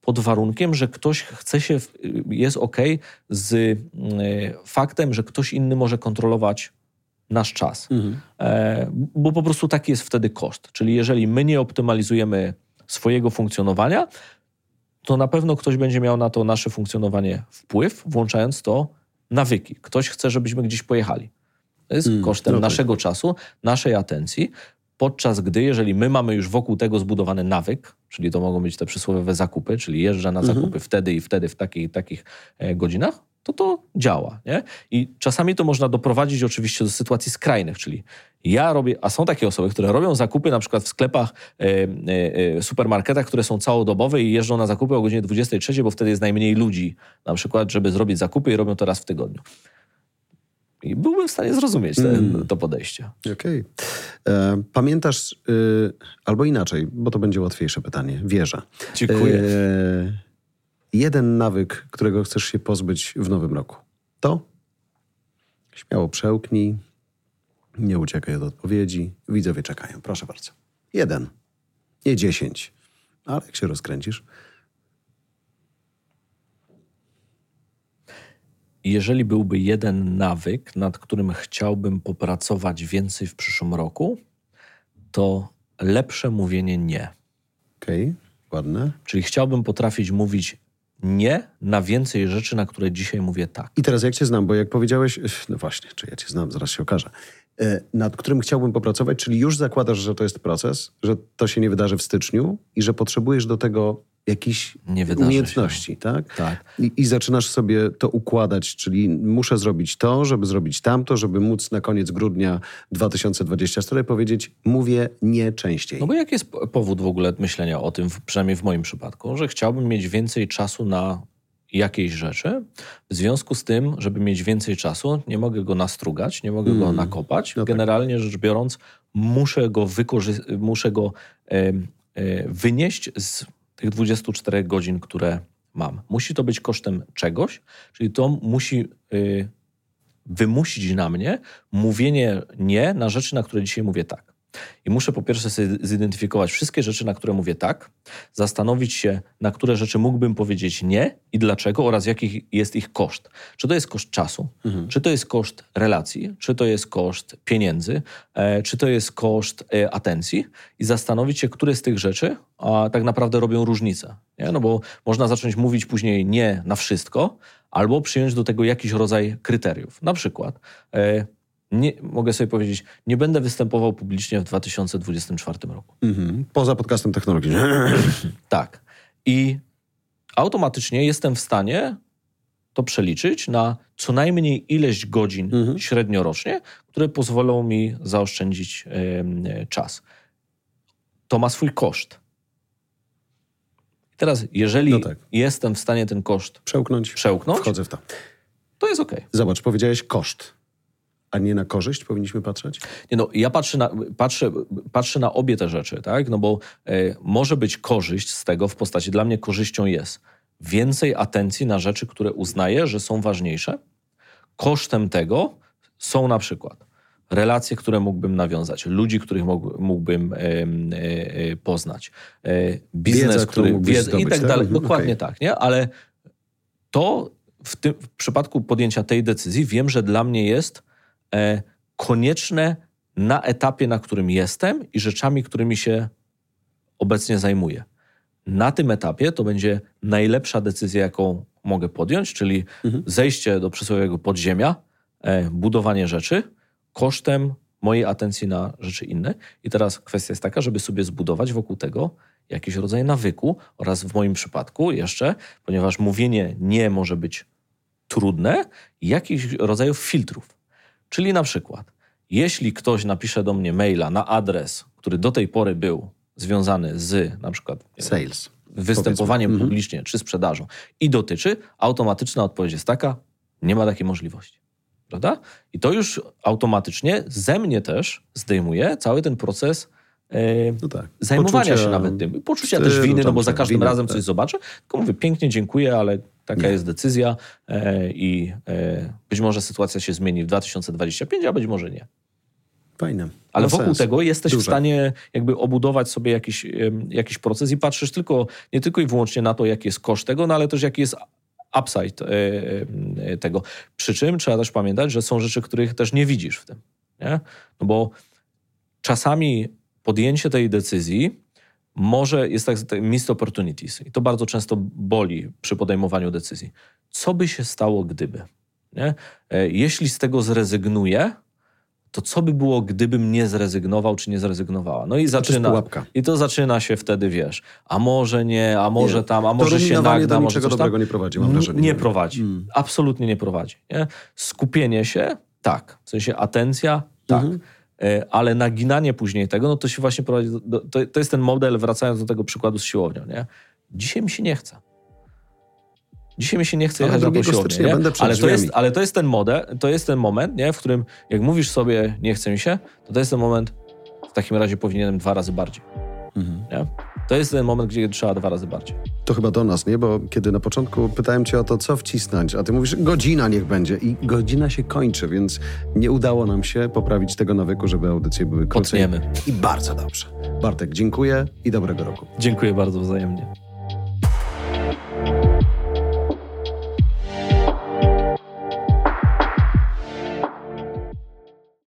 pod warunkiem, że ktoś chce się, jest okej okay z y, faktem, że ktoś inny może kontrolować nasz czas. Mhm. E, bo po prostu taki jest wtedy koszt. Czyli jeżeli my nie optymalizujemy swojego funkcjonowania, to na pewno ktoś będzie miał na to nasze funkcjonowanie wpływ, włączając to nawyki. Ktoś chce, żebyśmy gdzieś pojechali. To jest mm, kosztem no naszego tak. czasu, naszej atencji, podczas gdy, jeżeli my mamy już wokół tego zbudowany nawyk, czyli to mogą być te przysłowiowe zakupy, czyli jeżdżę na zakupy mhm. wtedy i wtedy w takich, takich e, godzinach, to to działa. Nie? I czasami to można doprowadzić oczywiście do sytuacji skrajnych, czyli ja robię, a są takie osoby, które robią zakupy na przykład w sklepach, e, e, supermarketach, które są całodobowe i jeżdżą na zakupy o godzinie dwudziestej trzeciej, bo wtedy jest najmniej ludzi, na przykład, żeby zrobić zakupy i robią to raz w tygodniu. I byłbym w stanie zrozumieć te, mm. to podejście. Okej. Okay. Pamiętasz, y, albo inaczej, bo to będzie łatwiejsze pytanie, wierzę. Dziękuję. Y, jeden nawyk, którego chcesz się pozbyć w nowym roku. To? Śmiało przełknij. Nie uciekaj od odpowiedzi. Widzowie czekają. Proszę bardzo. Jeden. Nie dziesięć. Ale jak się rozkręcisz... Jeżeli byłby jeden nawyk, nad którym chciałbym popracować więcej w przyszłym roku, to lepsze mówienie nie. Okej, okay, ładne. Czyli chciałbym potrafić mówić nie na więcej rzeczy, na które dzisiaj mówię tak. I teraz jak cię znam, bo jak powiedziałeś, no właśnie, czy ja cię znam, zaraz się okaże, nad którym chciałbym popracować, czyli już zakładasz, że to jest proces, że to się nie wydarzy w styczniu i że potrzebujesz do tego jakichś umiejętności, się. tak? tak. I, I zaczynasz sobie to układać, czyli muszę zrobić to, żeby zrobić tamto, żeby móc na koniec grudnia dwa tysiące dwudziestego czwartego powiedzieć, mówię nie częściej. No bo jaki jest powód w ogóle myślenia o tym, przynajmniej w moim przypadku, że chciałbym mieć więcej czasu na jakiejś rzeczy. W związku z tym, żeby mieć więcej czasu, nie mogę go nastrugać, nie mogę mm. go nakopać. No Generalnie tak. rzecz biorąc, muszę go, wykorzy- muszę go e, e, wynieść z tych dwudziestu czterech godzin, które mam. Musi to być kosztem czegoś, czyli to musi y, wymusić na mnie mówienie nie na rzeczy, na które dzisiaj mówię tak. I muszę po pierwsze sobie zidentyfikować wszystkie rzeczy, na które mówię tak, zastanowić się, na które rzeczy mógłbym powiedzieć nie i dlaczego oraz jaki jest ich koszt. Czy to jest koszt czasu, mhm. czy to jest koszt relacji, czy to jest koszt pieniędzy, e, czy to jest koszt e, atencji i zastanowić się, które z tych rzeczy a, tak naprawdę robią różnicę. Nie? No bo można zacząć mówić później nie na wszystko, albo przyjąć do tego jakiś rodzaj kryteriów. Na przykład e, Nie, mogę sobie powiedzieć, nie będę występował publicznie w dwa tysiące dwudziestym czwartym roku. Mhm. Poza podcastem technologii. Tak. I automatycznie jestem w stanie to przeliczyć na co najmniej ileś godzin mhm. średnio rocznie, które pozwolą mi zaoszczędzić e, czas. To ma swój koszt. I teraz, jeżeli no tak. jestem w stanie ten koszt przełknąć, przełknąć wchodzę w to. To jest okej. Okay. Zobacz, powiedziałeś koszt. A nie na korzyść powinniśmy patrzeć? Nie no, ja patrzę na, patrzę, patrzę na obie te rzeczy, tak? No bo e, może być korzyść z tego w postaci, dla mnie korzyścią jest więcej atencji na rzeczy, które uznaję, że są ważniejsze. Kosztem tego są na przykład relacje, które mógłbym nawiązać, ludzi, których mógł, mógłbym e, e, poznać, e, biznes, Wiedza, który... Wiedz, I tak dalej. Mhm, Dokładnie okay. tak, nie? Ale to w, tym, w przypadku podjęcia tej decyzji wiem, że dla mnie jest E, konieczne na etapie, na którym jestem i rzeczami, którymi się obecnie zajmuję. Na tym etapie to będzie najlepsza decyzja, jaką mogę podjąć, czyli mhm. zejście do przysłowiowego podziemia, e, budowanie rzeczy kosztem mojej atencji na rzeczy inne. I teraz kwestia jest taka, żeby sobie zbudować wokół tego jakiś rodzaj nawyku oraz w moim przypadku jeszcze, ponieważ mówienie nie może być trudne, jakichś rodzajów filtrów. Czyli na przykład, jeśli ktoś napisze do mnie maila na adres, który do tej pory był związany z na przykład sales, występowaniem powiedzmy. publicznie czy sprzedażą i dotyczy, automatyczna odpowiedź jest taka, nie ma takiej możliwości. Prawda? I to już automatycznie ze mnie też zdejmuje cały ten proces e, no tak. zajmowania Poczucia się nawet tym. Poczucia też winy, no bo za każdym winy, razem tak. coś zobaczę. Tylko mówię, pięknie, dziękuję, ale taka nie. jest decyzja e, i e, być może sytuacja się zmieni w dwa tysiące dwudziestym piątym, a być może nie. Fajne. Ale Ma wokół sens. tego jesteś Duże. w stanie jakby obudować sobie jakiś, em, jakiś proces i patrzysz tylko, nie tylko i wyłącznie na to, jaki jest koszt tego, no ale też jaki jest upside e, e, tego. Przy czym trzeba też pamiętać, że są rzeczy, których też nie widzisz w tym. Nie? No bo czasami podjęcie tej decyzji może jest tak, tak missed opportunities i to bardzo często boli przy podejmowaniu decyzji. Co by się stało, gdyby? Nie? E, Jeśli z tego zrezygnuję, to co by było, gdybym nie zrezygnował, czy nie zrezygnowała? No i To jest zaczyna. pułapka. I to zaczyna się wtedy, wiesz, a może nie, a może Nie. tam, a To może się ruminowanie nagna, do może niczego coś dobrego tam. nie prowadzi, mam N- wrażenie. Nie prowadzi. Mm. Absolutnie nie prowadzi. Nie? Skupienie się, tak. W sensie atencja, tak. Mhm. E, Ale naginanie później tego, no to się właśnie prowadzi do, do, to, to jest ten model, wracając do tego przykładu z siłownią, nie? Dzisiaj mi się nie chce. Dzisiaj mi się nie chce Ale jechać na tą drugiego siłownię, stycznia nie? będę przed Ale, to drzwiami. jest, ale to jest ten model, to jest ten moment, nie? W którym jak mówisz sobie nie chce mi się, to to jest ten moment, w takim razie powinienem dwa razy bardziej. Mhm. Nie? To jest ten moment, gdzie trzeba dwa razy bardziej. To chyba do nas, nie? Bo kiedy na początku pytałem cię o to, co wcisnąć, a ty mówisz, godzina niech będzie. I godzina się kończy, więc nie udało nam się poprawić tego nawyku, żeby audycje były krócej. Potniemy. I bardzo dobrze. Bartek, dziękuję i dobrego roku. Dziękuję bardzo wzajemnie.